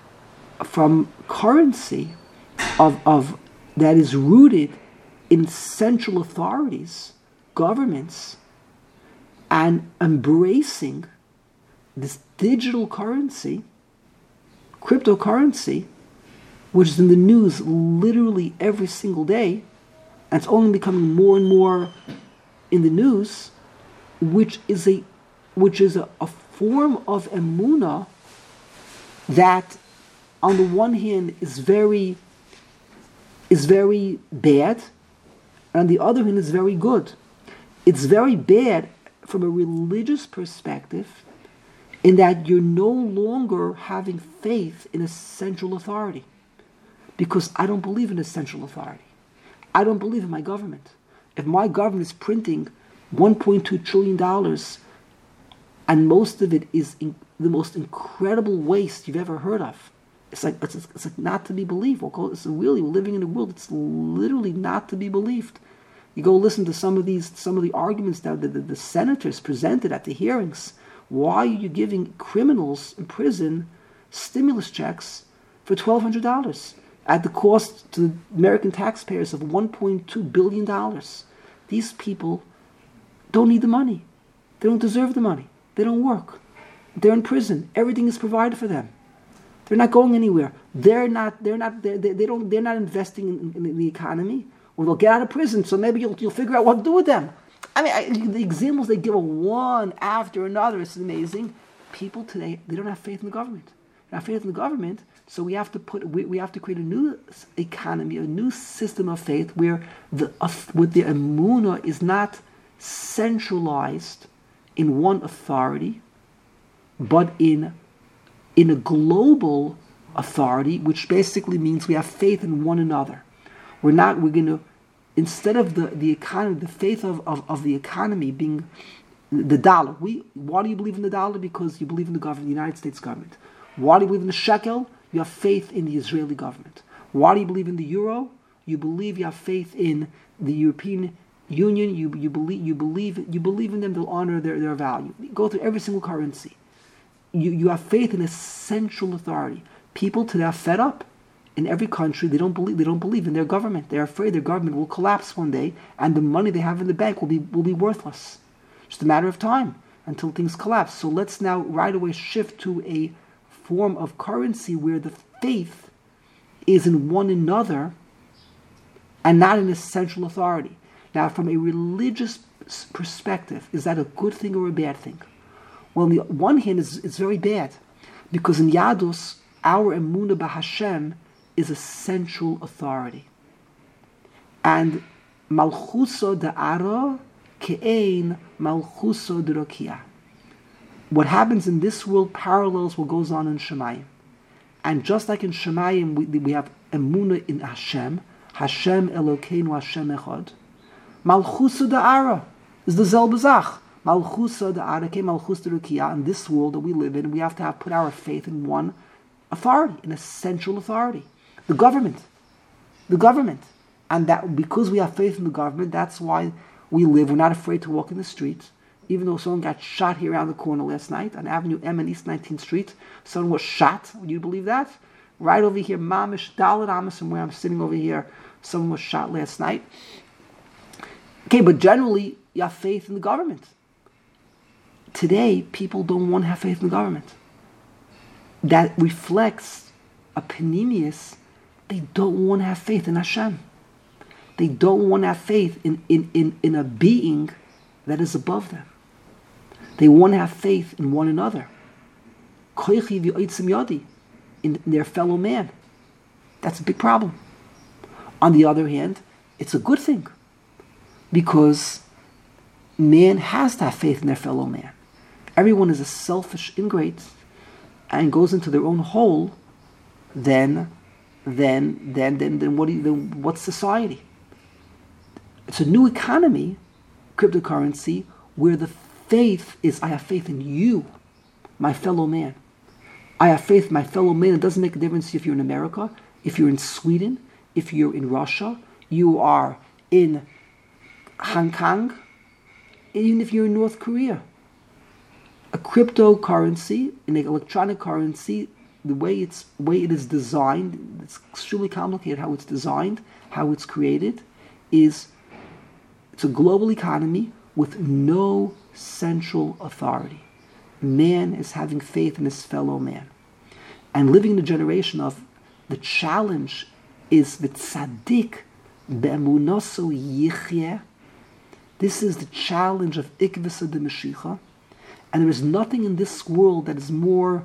currency of that is rooted in central authorities, governments, and embracing this digital currency, cryptocurrency, which is in the news literally every single day, and it's only becoming more and more in the news, which is a form of emunah that, on the one hand, is very bad, and on the other hand, is very good. It's very bad from a religious perspective, in that you're no longer having faith in a central authority. Because I don't believe in a central authority. I don't believe in my government. If my government is printing $1.2 trillion, and most of it is the most incredible waste you've ever heard of, it's like not to be believed. We're living in a world that's literally not to be believed. You go listen to some of the arguments that the senators presented at the hearings. Why are you giving criminals in prison stimulus checks for $1,200 at the cost to the American taxpayers of $1.2 billion? These people don't need the money. They don't deserve the money. They don't work. They're in prison. Everything is provided for them. They're not going anywhere. They're not investing in the economy. Well, they'll get out of prison, so maybe you'll figure out what to do with them. The examples they give are one after another. It's amazing. People today, they don't have faith in the government. They don't have faith in the government, so we have to create a new economy, a new system of faith where the emunah is not centralized in one authority, but in a global authority, which basically means we have faith in one another. We're going to, instead of the economy, the faith of the economy being the dollar. Why do you believe in the dollar? Because you believe in the government, the United States government. Why do you believe in the shekel? You have faith in the Israeli government. Why do you believe in the euro? You have faith in the European Union. You believe in them. They'll honor their value. You go through every single currency. You have faith in a central authority. People today are fed up. In every country, they don't believe in their government. They're afraid their government will collapse one day, and the money they have in the bank will be worthless. Just a matter of time until things collapse. So let's now right away shift to a form of currency where the faith is in one another and not in a central authority. Now, from a religious perspective, is that a good thing or a bad thing? Well, on the one hand, it's very bad, because in Yadus, our emunah b'Hashem is a central authority. And Malchuso da'ara ke'ein Malchuso d'rokia. What happens in this world parallels what goes on in Shemayim. And just like in Shemayim, we have emunah in Hashem, Hashem Elokeinu Hashem Echad. Malchuso da'ara is the Zel B'zach. Malchuso da'ara ke'ein Malchus d'rokia. In this world that we live in, we have to put our faith in one authority, in a central authority. The government. And that because we have faith in the government, that's why we're not afraid to walk in the streets. Even though someone got shot here around the corner last night on Avenue M and East 19th Street, someone was shot. Would you believe that? Right over here, Mamish, Dalit Amos, and where I'm sitting over here, someone was shot last night. Okay, but generally, you have faith in the government. Today, people don't want to have faith in the government. That reflects a panemius. They don't want to have faith in Hashem. They don't want to have faith in a being that is above them. They want to have faith in one another. koichi v'oitzim yadi, in their fellow man. That's a big problem. On the other hand, it's a good thing, because man has to have faith in their fellow man. Everyone is a selfish ingrate and goes into their own hole. Then what's society? It's a new economy, cryptocurrency, where the faith is, I have faith in you, my fellow man. I have faith in my fellow man. It doesn't make a difference if you're in America, if you're in Sweden, if you're in Russia, you are in Hong Kong, even if you're in North Korea. A cryptocurrency, an electronic currency, the way it is designed, it's extremely complicated how it's designed, how it's created, it's a global economy with no central authority. Man is having faith in his fellow man. And living in a generation of the challenge is the tzaddik be'emunaso yichyeh. This is the challenge of ikvasa de Mashiach. And there is nothing in this world that is more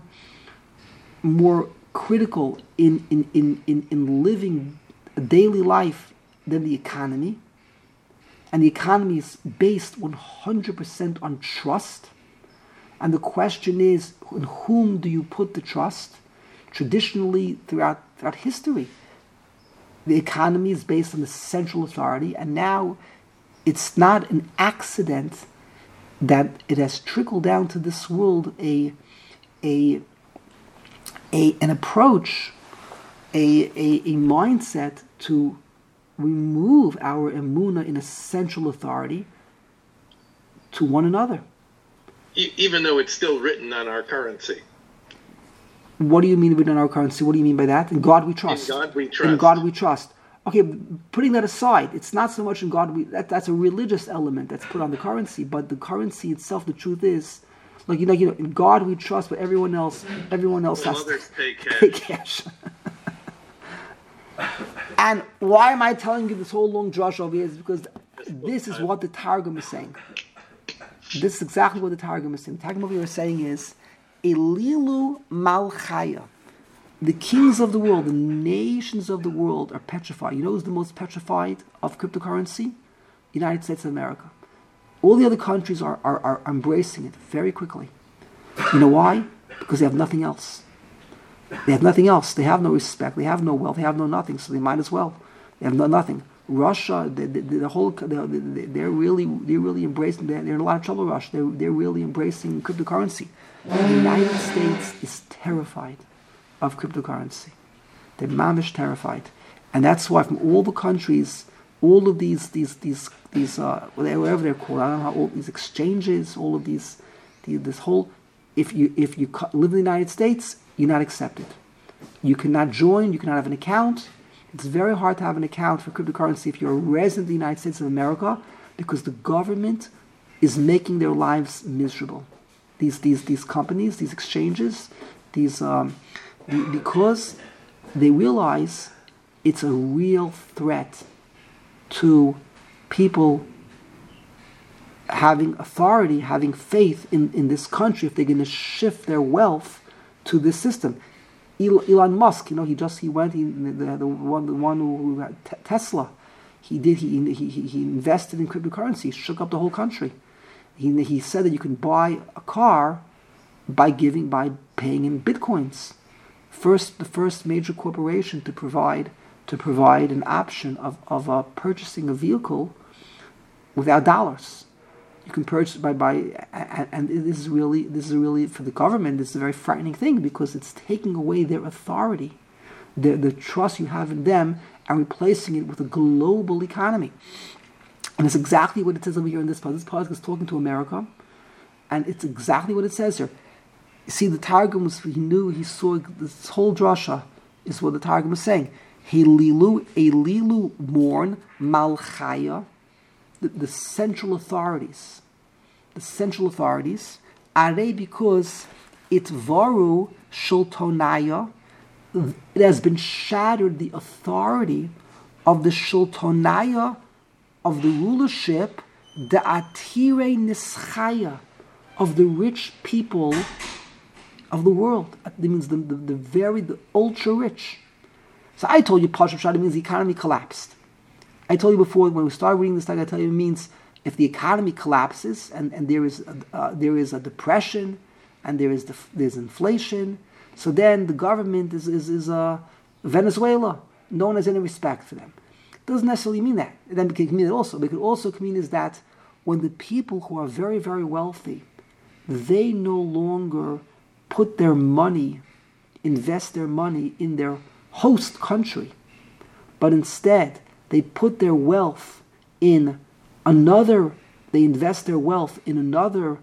critical in living a daily life than the economy. And the economy is based 100% on trust. And the question is, in whom do you put the trust? Traditionally, throughout history, the economy is based on the central authority, and now it's not an accident that it has trickled down to this world an approach, a mindset to remove our emunah in a central authority to one another. Even though it's still written on our currency. What do you mean written on our currency? What do you mean by that? In God we trust. In God we trust. In God we trust. Okay, putting that aside, it's not so much in God that's a religious element that's put on the currency, but the currency itself, the truth is, in God we trust, but everyone else has to pay cash. And why am I telling you this whole long drush over here? Is because this is what the Targum is saying. This is exactly what the Targum is saying. The Targum over here is saying is, Elilu Malchaya. The kings of the world, the nations of the world are petrified. You know who's the most petrified of cryptocurrency? United States of America. All the other countries are embracing it very quickly. You know why? Because they have nothing else. They have nothing else. They have no respect. They have no wealth. They have no nothing. So they might as well. They have nothing. Russia, they're really embracing. They're in a lot of trouble. Russia, they're really embracing cryptocurrency. The United States is terrified of cryptocurrency. They're mamish terrified, and that's why from all the countries, all of these whatever they're called, I don't know how, all these exchanges, all of this whole, if you live in the United States, you're not accepted. You cannot join. You cannot have an account. It's very hard to have an account for cryptocurrency if you're a resident of the United States of America, because the government is making their lives miserable. These companies, these exchanges, because they realize it's a real threat to people having authority, having faith in this country, if they're going to shift their wealth to this system. Elon Musk, the one who had Tesla, he invested in cryptocurrency, shook up the whole country. He said that you can buy a car by paying in bitcoins. The first major corporation to provide an option of purchasing a vehicle without dollars. You can purchase and this is really for the government. This is a very frightening thing, because it's taking away their authority, the trust you have in them, and replacing it with a global economy. And it's exactly what it says over here in this part. This part is talking to America, and it's exactly what it says here. You see, the Targum he saw this whole drasha is what the Targum is saying. Elilu mourn malchaya, the central authorities. Are they, because itvaru shultonaya, it has been shattered, the authority of the shultonaya, of the rulership, the atire nischaya, of the rich people of the world. That means the ultra rich. So I told you, Pashup Shad means the economy collapsed. I told you before, when we started reading this, I tell you it means if the economy collapses and there is a depression and there's inflation, so then the government is Venezuela. No one has any respect for them. It doesn't necessarily mean that. Then it can mean it also. But it could also mean is that when the people who are very, very wealthy, they no longer put their money, invest their money in their host country, but instead they put their wealth in another. They invest their wealth in another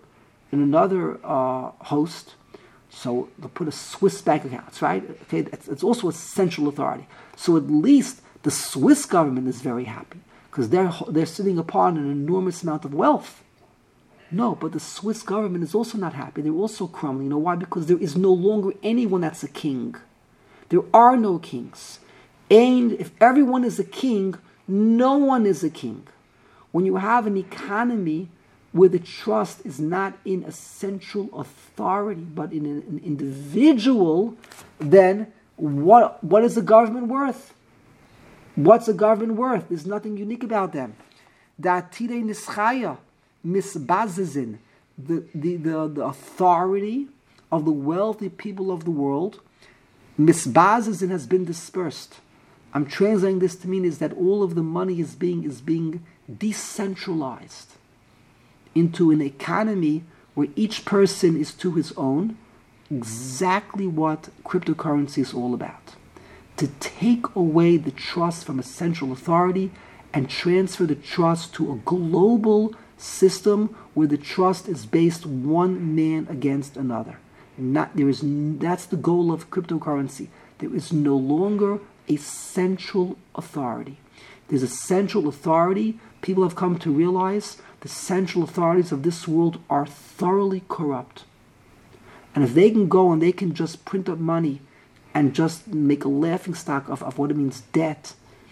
host. So they'll put a Swiss bank accounts, right? Okay, it's also a central authority. So at least the Swiss government is very happy because they're sitting upon an enormous amount of wealth. No, but the Swiss government is also not happy. They're also crumbling. You know why? Because there is no longer anyone that's a king. There are no kings. And if everyone is a king, no one is a king. When you have an economy where the trust is not in a central authority, but in an individual, then what is the government worth? What's the government worth? There's nothing unique about them. Da'atidei nischaya misbazizin, the authority of the wealthy people of the world, misbazizin has been dispersed. I'm translating this to mean is that all of the money is being decentralized into an economy where each person is to his own, exactly what cryptocurrency is all about. To take away the trust from a central authority and transfer the trust to a global system where the trust is based one man against another. That's the goal of cryptocurrency. There is no longer a central authority. There's a central authority. People have come to realize the central authorities of this world are thoroughly corrupt. And if they can go and they can just print up money and just make a laughingstock of what it means debt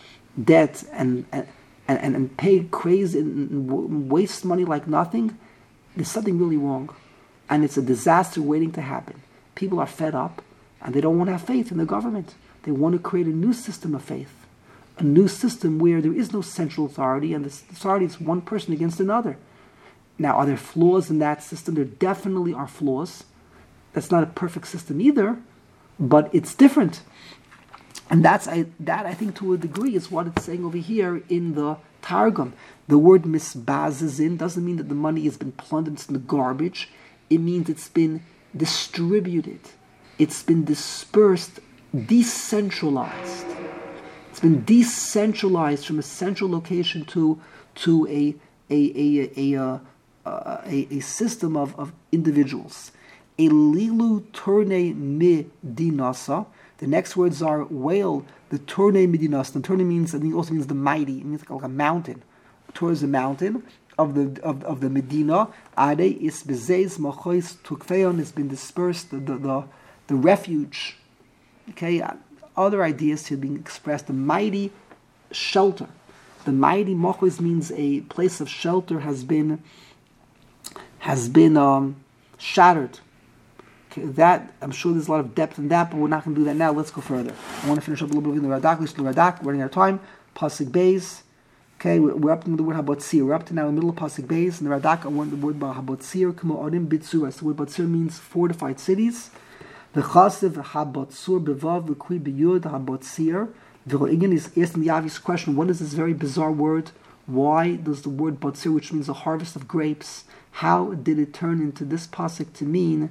and pay crazy and waste money like nothing, there's something really wrong. And it's a disaster waiting to happen. People are fed up and they don't want to have faith in the government. They want to create a new system of faith. A new system where there is no central authority and the authority is one person against another. Now, are there flaws in that system? There definitely are flaws. That's not a perfect system either, but it's different. And that I think to a degree is what it's saying over here in the Targum. The word misbazizin doesn't mean that the money has been plundered in the garbage. It means it's been distributed. It's been dispersed, decentralized. It's been decentralized from a central location to a system of individuals. Elilu turne midinasa. The next words are whale. The turne midinas. The turne means, I think, also means the mighty. It means like a mountain. Towards the mountain of the Medina. Ade is bezeis machois tukfeon has been dispersed. The refuge. Okay. Other ideas here being expressed. The mighty shelter. The mighty machois means a place of shelter has been shattered. That, I'm sure there's a lot of depth in that, but we're not going to do that now. Let's go further. I want to finish up a little bit in the Radak. We're running out of time. Pasuk Beis. Okay, we're up to the word Habotzir. We're up to now in the middle of Pasuk Beis. In the Radak, I want the word Habotzir. Kamo Orim Bitzuras. The word Botzir means fortified cities. The Chasiv Habotzur Bevav L'Kui B'Yud Habotzir. V'Ro'igin is asking the obvious question, what is this very bizarre word? Why does the word Botzir, which means a harvest of grapes, how did it turn into this pasuk to mean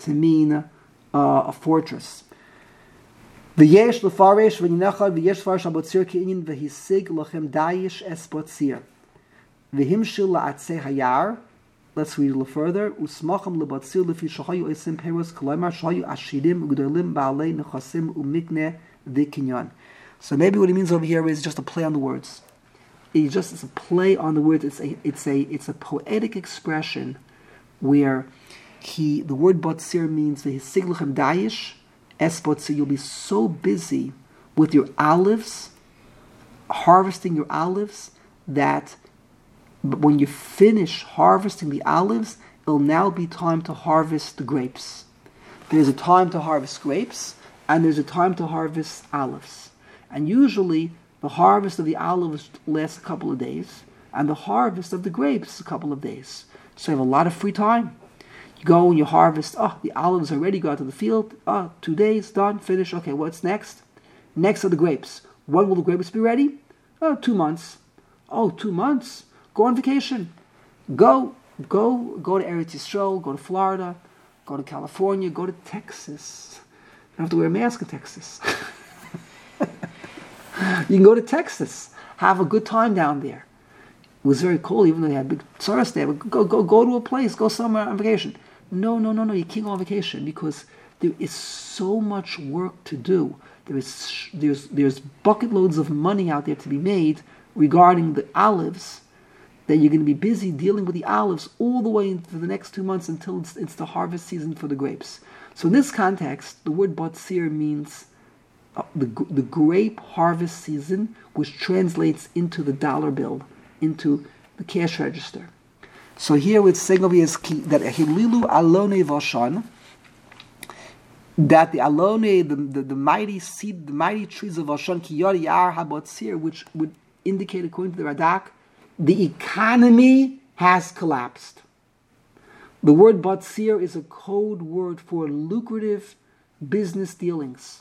a fortress? V'yesh l'faresh v'ninachad v'yesh farish habotzir ke'inyin v'hisig lachem dayish es botzir v'himshil la'atzei hayar. Let's read a little further. Usmacham l'botzir l'fi shahayu esim peros k'loimar shahayu ashirim u'gdolim ba'alei nechasim u'mikne v'kinyan. So maybe what he means over here is just a play on the words. It's a play on the words. It's a poetic expression where the word botzir means v'hisig lachem dayish es botzir. You'll be so busy with your olives, harvesting your olives, that when you finish harvesting the olives, it'll now be time to harvest the grapes. there's a time to harvest grapes, and there's a time to harvest olives. And usually, the harvest of the olives lasts a couple of days, and the harvest of the grapes a couple of days. So you have a lot of free time. You go and you harvest, the olives are ready, go out to the field, 2 days, done, finished, okay, what's next? Next are the grapes. When will the grapes be ready? 2 months. 2 months? Go on vacation. Go to Eretz Yisrael, go to Florida, go to California, go to Texas. You don't have to wear a mask in Texas. You can go to Texas, have a good time down there. It was very cold, even though they had big tsuras there. But go to a place, go somewhere on vacation. No, you can't go on vacation because there is so much work to do. There's bucket loads of money out there to be made regarding the olives, that you're going to be busy dealing with the olives all the way into the next 2 months until it's the harvest season for the grapes. So in this context, the word batzir means the grape harvest season, which translates into the dollar bill, into the cash register. So here it's saying over here that Hililu Alone Vashan, that the Alone, the mighty seed, the mighty trees of Vashan, Kiyari Yar Habatzir, which would indicate, according to the Radak, the economy has collapsed. The word batzir is a code word for lucrative business dealings.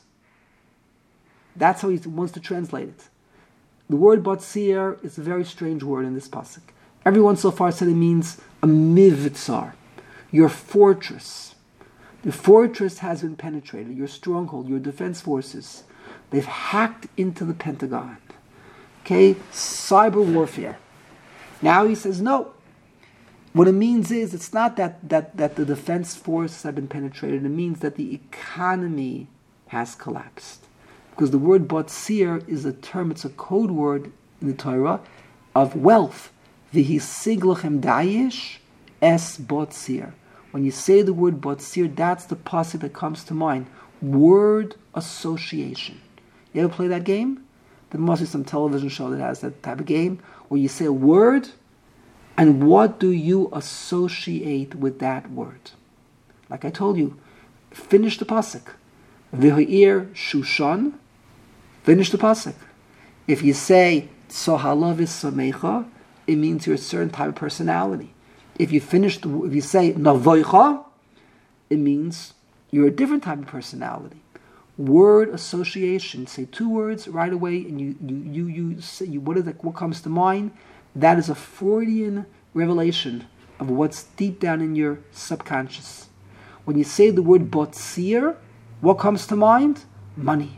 That's how he wants to translate it. The word batzir is a very strange word in this pasuk. Everyone so far said it means a mivtzar, your fortress. The fortress has been penetrated, your stronghold, your defense forces. They've hacked into the Pentagon. Okay, cyber warfare. Now he says, no. What it means is, it's not that the defense forces have been penetrated. It means that the economy has collapsed. Because the word batzir is a term, it's a code word in the Torah of wealth. V'hisig lachem dayish es batzir. When you say the word batzir, that's the pasuk that comes to mind. Word association. You ever play that game? There must be some television show that has that type of game where you say a word, and what do you associate with that word? Like I told you, finish the pasuk. V'ha'ir shushan, finish the pasuk. If you say tzohalavis samecha, it means you're a certain type of personality. If you say navoicha, it means you're a different type of personality. Word association. Say 2 words right away, and you say what comes to mind. That is a Freudian revelation of what's deep down in your subconscious. When you say the word batzir, what comes to mind? Money.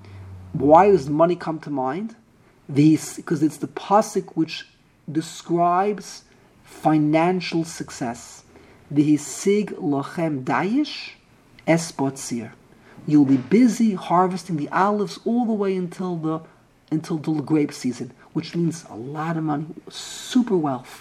Why does money come to mind? Because it's the pasuk which describes financial success. V'hisig lachem dayish es batzir. You'll be busy harvesting the olives all the way until the grape season, which means a lot of money, super wealth.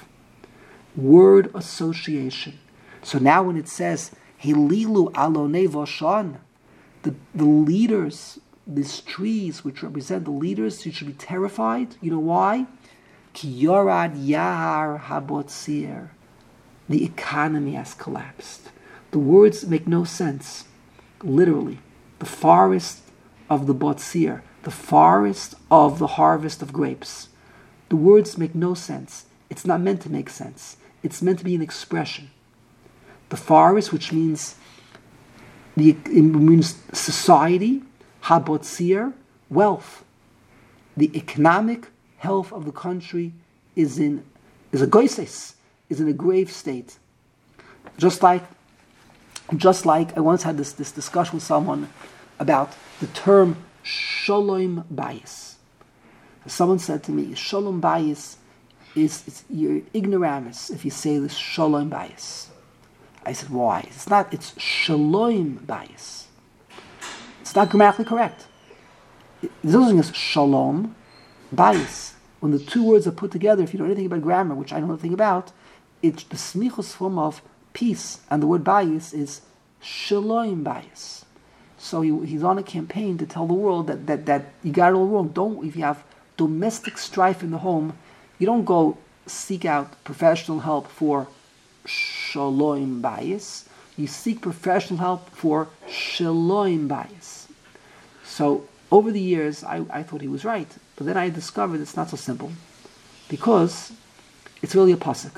Word association. So now when it says Hililu Alone Vashan, the leaders, these trees which represent the leaders, you should be terrified. You know why? Ki Yorad Yahar Habotzir. The economy has collapsed. The words make no sense. Literally. The forest of the Batzir, the forest of the harvest of grapes. The words make no sense. It's not meant to make sense. It's meant to be an expression. The forest, which means society, habotzir, wealth. The economic health of the country is a goises, is in a grave state. Just like I once had this discussion with someone about the term shalom bayis. Someone said to me, shalom bayis is your ignoramus if you say this shalom bayis. I said, why? It's shalom bayis. It's not grammatically correct. This is shalom bayis. When the 2 words are put together, if you know anything about grammar, which I know nothing about, it's the smichus form of peace, and the word bayis is shalom bayis. So he's on a campaign to tell the world that you got it all wrong. If you have domestic strife in the home, you don't go seek out professional help for shalom bayis. You seek professional help for Shalom Bayis. So over the years, I thought he was right. But then I discovered it's not so simple. Because it's really a pasuk.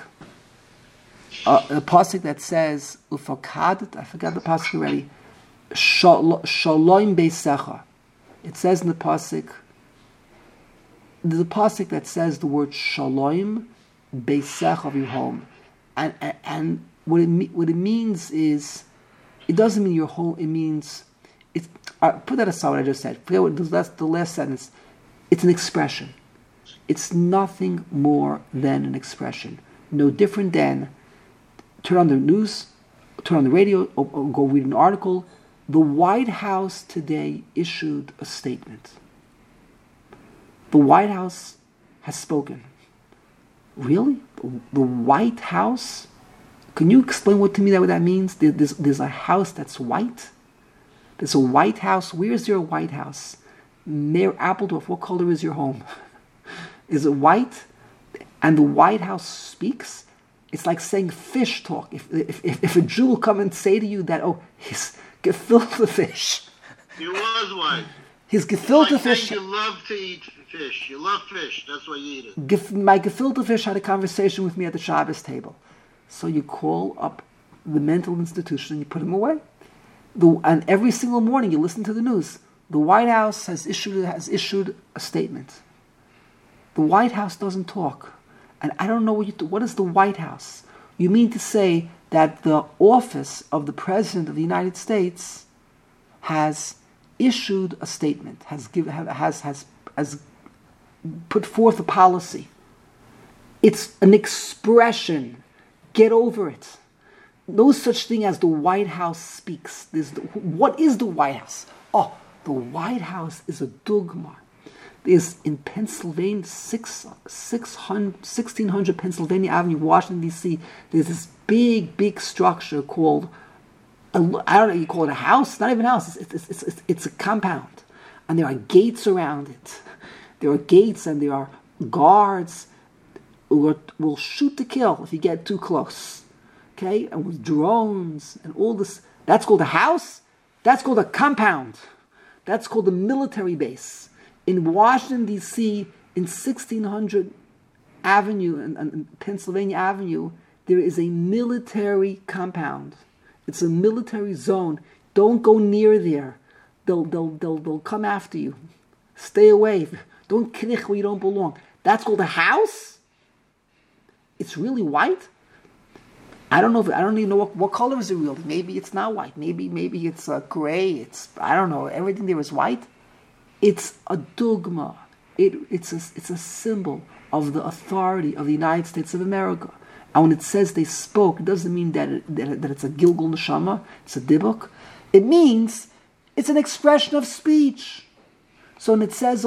A pasuk that says, Ufakadet, I forgot the pasuk already, Shalom Beisecha. It says in the pasuk, there's a pasuk that says the word Shalom Beisecha of your home. And what it means is, it doesn't mean your home, it means, put that aside what I just said. Forget what the last sentence. It's an expression. It's nothing more than an expression. No different than turn on the news, turn on the radio, or go read an article. The White House today issued a statement. The White House has spoken. Really? The White House? Can you explain what that means? There's a house that's white. There's a White House. Where is your White House? Mayor Appledorf, what color is your home? Is it white? And the White House speaks? It's like saying fish talk. If a Jew will come and say to you that, he's gefilte fish. He was white. He's gefilte like fish. You love to eat fish. You love fish. That's why you eat it. My gefilte fish had a conversation with me at the Shabbos table. So you call up the mental institution and you put him away. And every single morning you listen to the news. The White House has issued a statement. The White House doesn't talk. And I don't know what is the White House? You mean to say that the office of the President of the United States has issued a statement, has put forth a policy. It's an expression. Get over it. No such thing as the White House speaks. What is the White House? The White House is a dogma. There's in Pennsylvania, 1600 Pennsylvania Avenue, Washington, D.C., there's this big structure called, I don't know, you call it a house? Not even a house. It's a compound. And there are gates around it. There are gates and there are guards who will shoot to kill if you get too close. Okay? And with drones and all this. That's called a house. That's called a compound. That's called a military base. In Washington, D.C., in 1600 Avenue and Pennsylvania Avenue, there is a military compound. It's a military zone. Don't go near there. They'll come after you. Stay away. Don't knich where you don't belong. That's called a house? It's really white? I don't even know what color is it really. Maybe it's not white. Maybe it's gray. I don't know. Everything there is white. It's a dogma. It's a symbol of the authority of the United States of America. And when it says they spoke, it doesn't mean that it's a Gilgul Neshama, it's a Dibuk. It means it's an expression of speech. So when it says,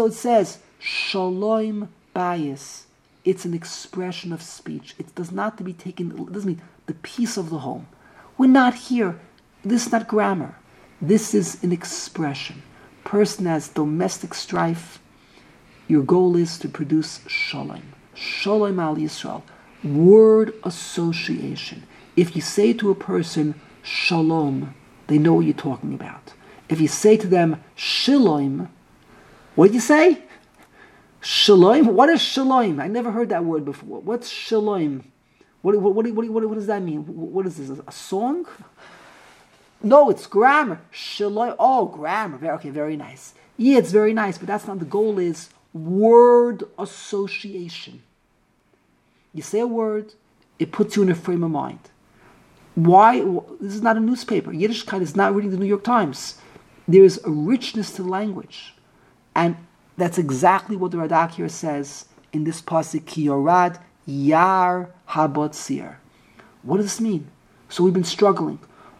Shalom Bayis, it's an expression of speech. It does not to be taken, it doesn't mean the peace of the home. We're not here. This is not grammar. This is an expression. Person has domestic strife. Your goal is to produce Shalom. Shalom al Yisrael. Word association. If you say to a person, Shalom, they know what you're talking about. If you say to them, Shalom, what do you say? Shalom? What is Shalom? I never heard that word before. What's Shalom? What does that mean? What is this? A song? No, it's grammar. Shalom. Oh, grammar. Okay, very nice. Yeah, it's very nice, but that's not the goal. Is word association. You say a word, it puts you in a frame of mind. Why? This is not a newspaper. Yiddishkeit is not reading the New York Times. There is a richness to language. And that's exactly what the Radak here says in this pasuk, Ki yorad yar habotzir. What does this mean? So we've been struggling.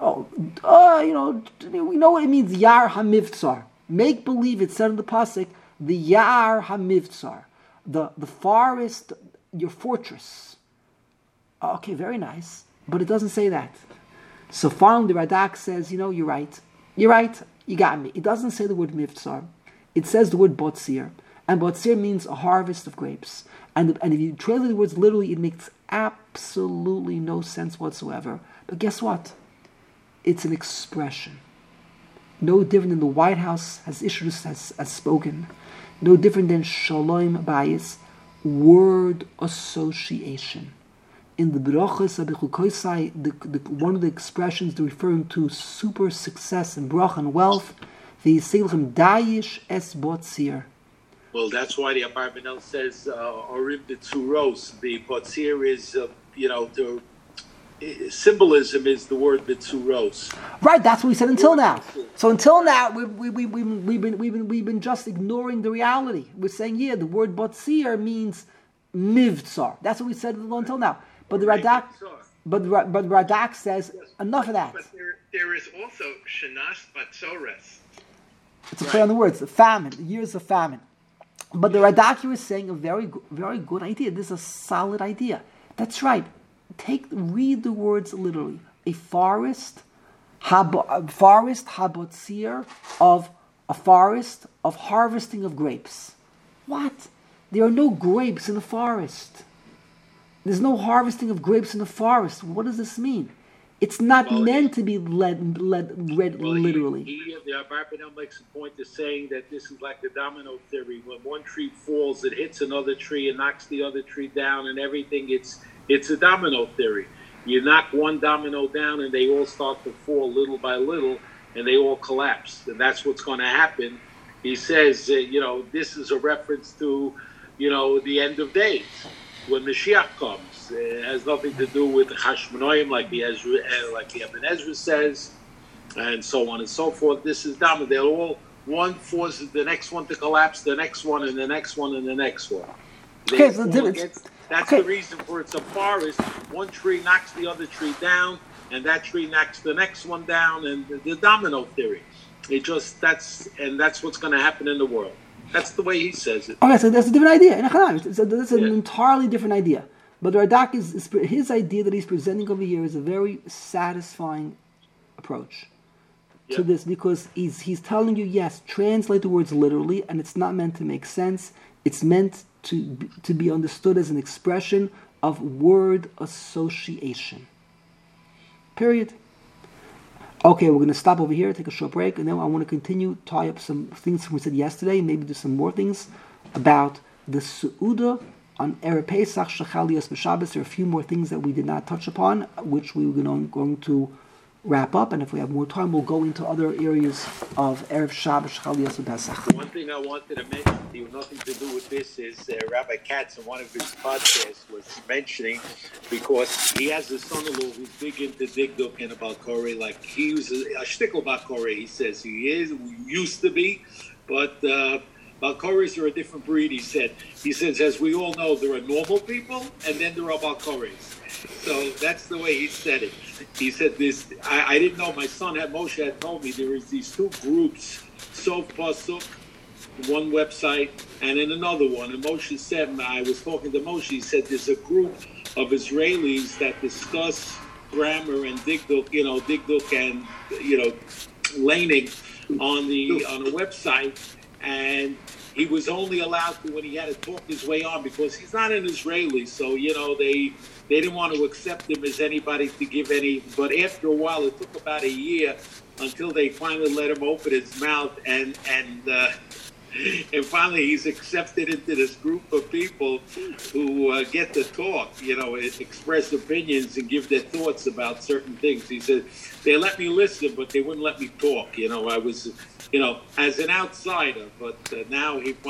We know what it means, yar hamivtzar. Make believe it said in the pasuk, the yar hamivtzar, the forest, your fortress. Okay, very nice, but it doesn't say that. So finally, the Radak says, you're right. You're right. You got me. It doesn't say the word mivtzar. It says the word botzir, and botzir means a harvest of grapes. And if you translate the words literally, it makes absolutely no sense whatsoever. But guess what? It's an expression. No different than the White House has issued, has spoken. No different than Shalom Bayis, word association. In the Brachas of Bechukosai, one of the expressions referring to super success and bracha and wealth, the Yisraelim Dayish es Botzir. Well, that's why the Abarbanel says Orim B'tzuros. The Botzir is, the symbolism is the word B'tzuros. Right, that's what we said until now. So until now, we've been just ignoring the reality. We're saying, the word Botzir means Mivtzar. That's what we said until now. But the Radak says enough of that. But there is also Shanas Batzores. It's a play on the words. The famine, the years of famine. But the Radak is saying a very, very good idea. This is a solid idea. That's right. Read the words literally. A forest habotzir, of a forest of harvesting of grapes. What? There are no grapes in the forest. There's no harvesting of grapes in the forest. What does this mean? It's not meant to be read literally. The Abarbanel makes a point of saying that this is like the domino theory. When one tree falls, it hits another tree and knocks the other tree down and everything. It's a domino theory. You knock one domino down and they all start to fall little by little and they all collapse. And that's what's going to happen. He says, this is a reference to, the end of days. When Mashiach comes, it has nothing to do with Hashmonaim, like the Ibn Ezra says, and so on and so forth. This is Dhamma. They're all, one forces the next one to collapse, the next one, and the next one, and the next one. That's the reason for it's a forest. One tree knocks the other tree down, and that tree knocks the next one down, and the domino theory. That's what's going to happen in the world. That's the way he says it. Okay, so that's a different idea. That's an entirely different idea. But the Radak his idea that he's presenting over here is a very satisfying approach to this, because he's telling you, yes, translate the words literally, and it's not meant to make sense. It's meant to be understood as an expression of word association. Period. Okay, we're going to stop over here, take a short break, and then I want to continue, tie up some things we said yesterday, maybe do some more things about the Su'udah on Erev Pesach, Shechal Yos B'Shabbos. There are a few more things that we did not touch upon, which we were going to wrap up, and if we have more time, we'll go into other areas of Erev Shabbos, Shechal Yos B'Pesach. One thing I wanted to mention to you, nothing to do with this, is Rabbi Katz in one of his podcasts was mentioning, because he has a son-in-law who's big into Digduk and about Koreh, like he was a shtickle about Koreh. He says he used to be, but Balkoris are a different breed, he said. He says, as we all know, there are normal people, and then there are Balkoris. So that's the way he said it. He said this, I didn't know, my son Moshe had told me there is these two groups, Sof Pasuk, one website, and in another one. And Moshe said, I was talking to Moshe, he said there's a group of Israelis that discuss grammar and Digduk and, laning on a website, and he was only allowed to when he had to talk his way on, because he's not an Israeli, so they didn't want to accept him as anybody to give any. But after a while, it took about a year until they finally let him open his mouth, and finally he's accepted into this group of people who get to talk, express opinions and give their thoughts about certain things. He said they let me listen, but they wouldn't let me talk. I was, as an outsider, but now he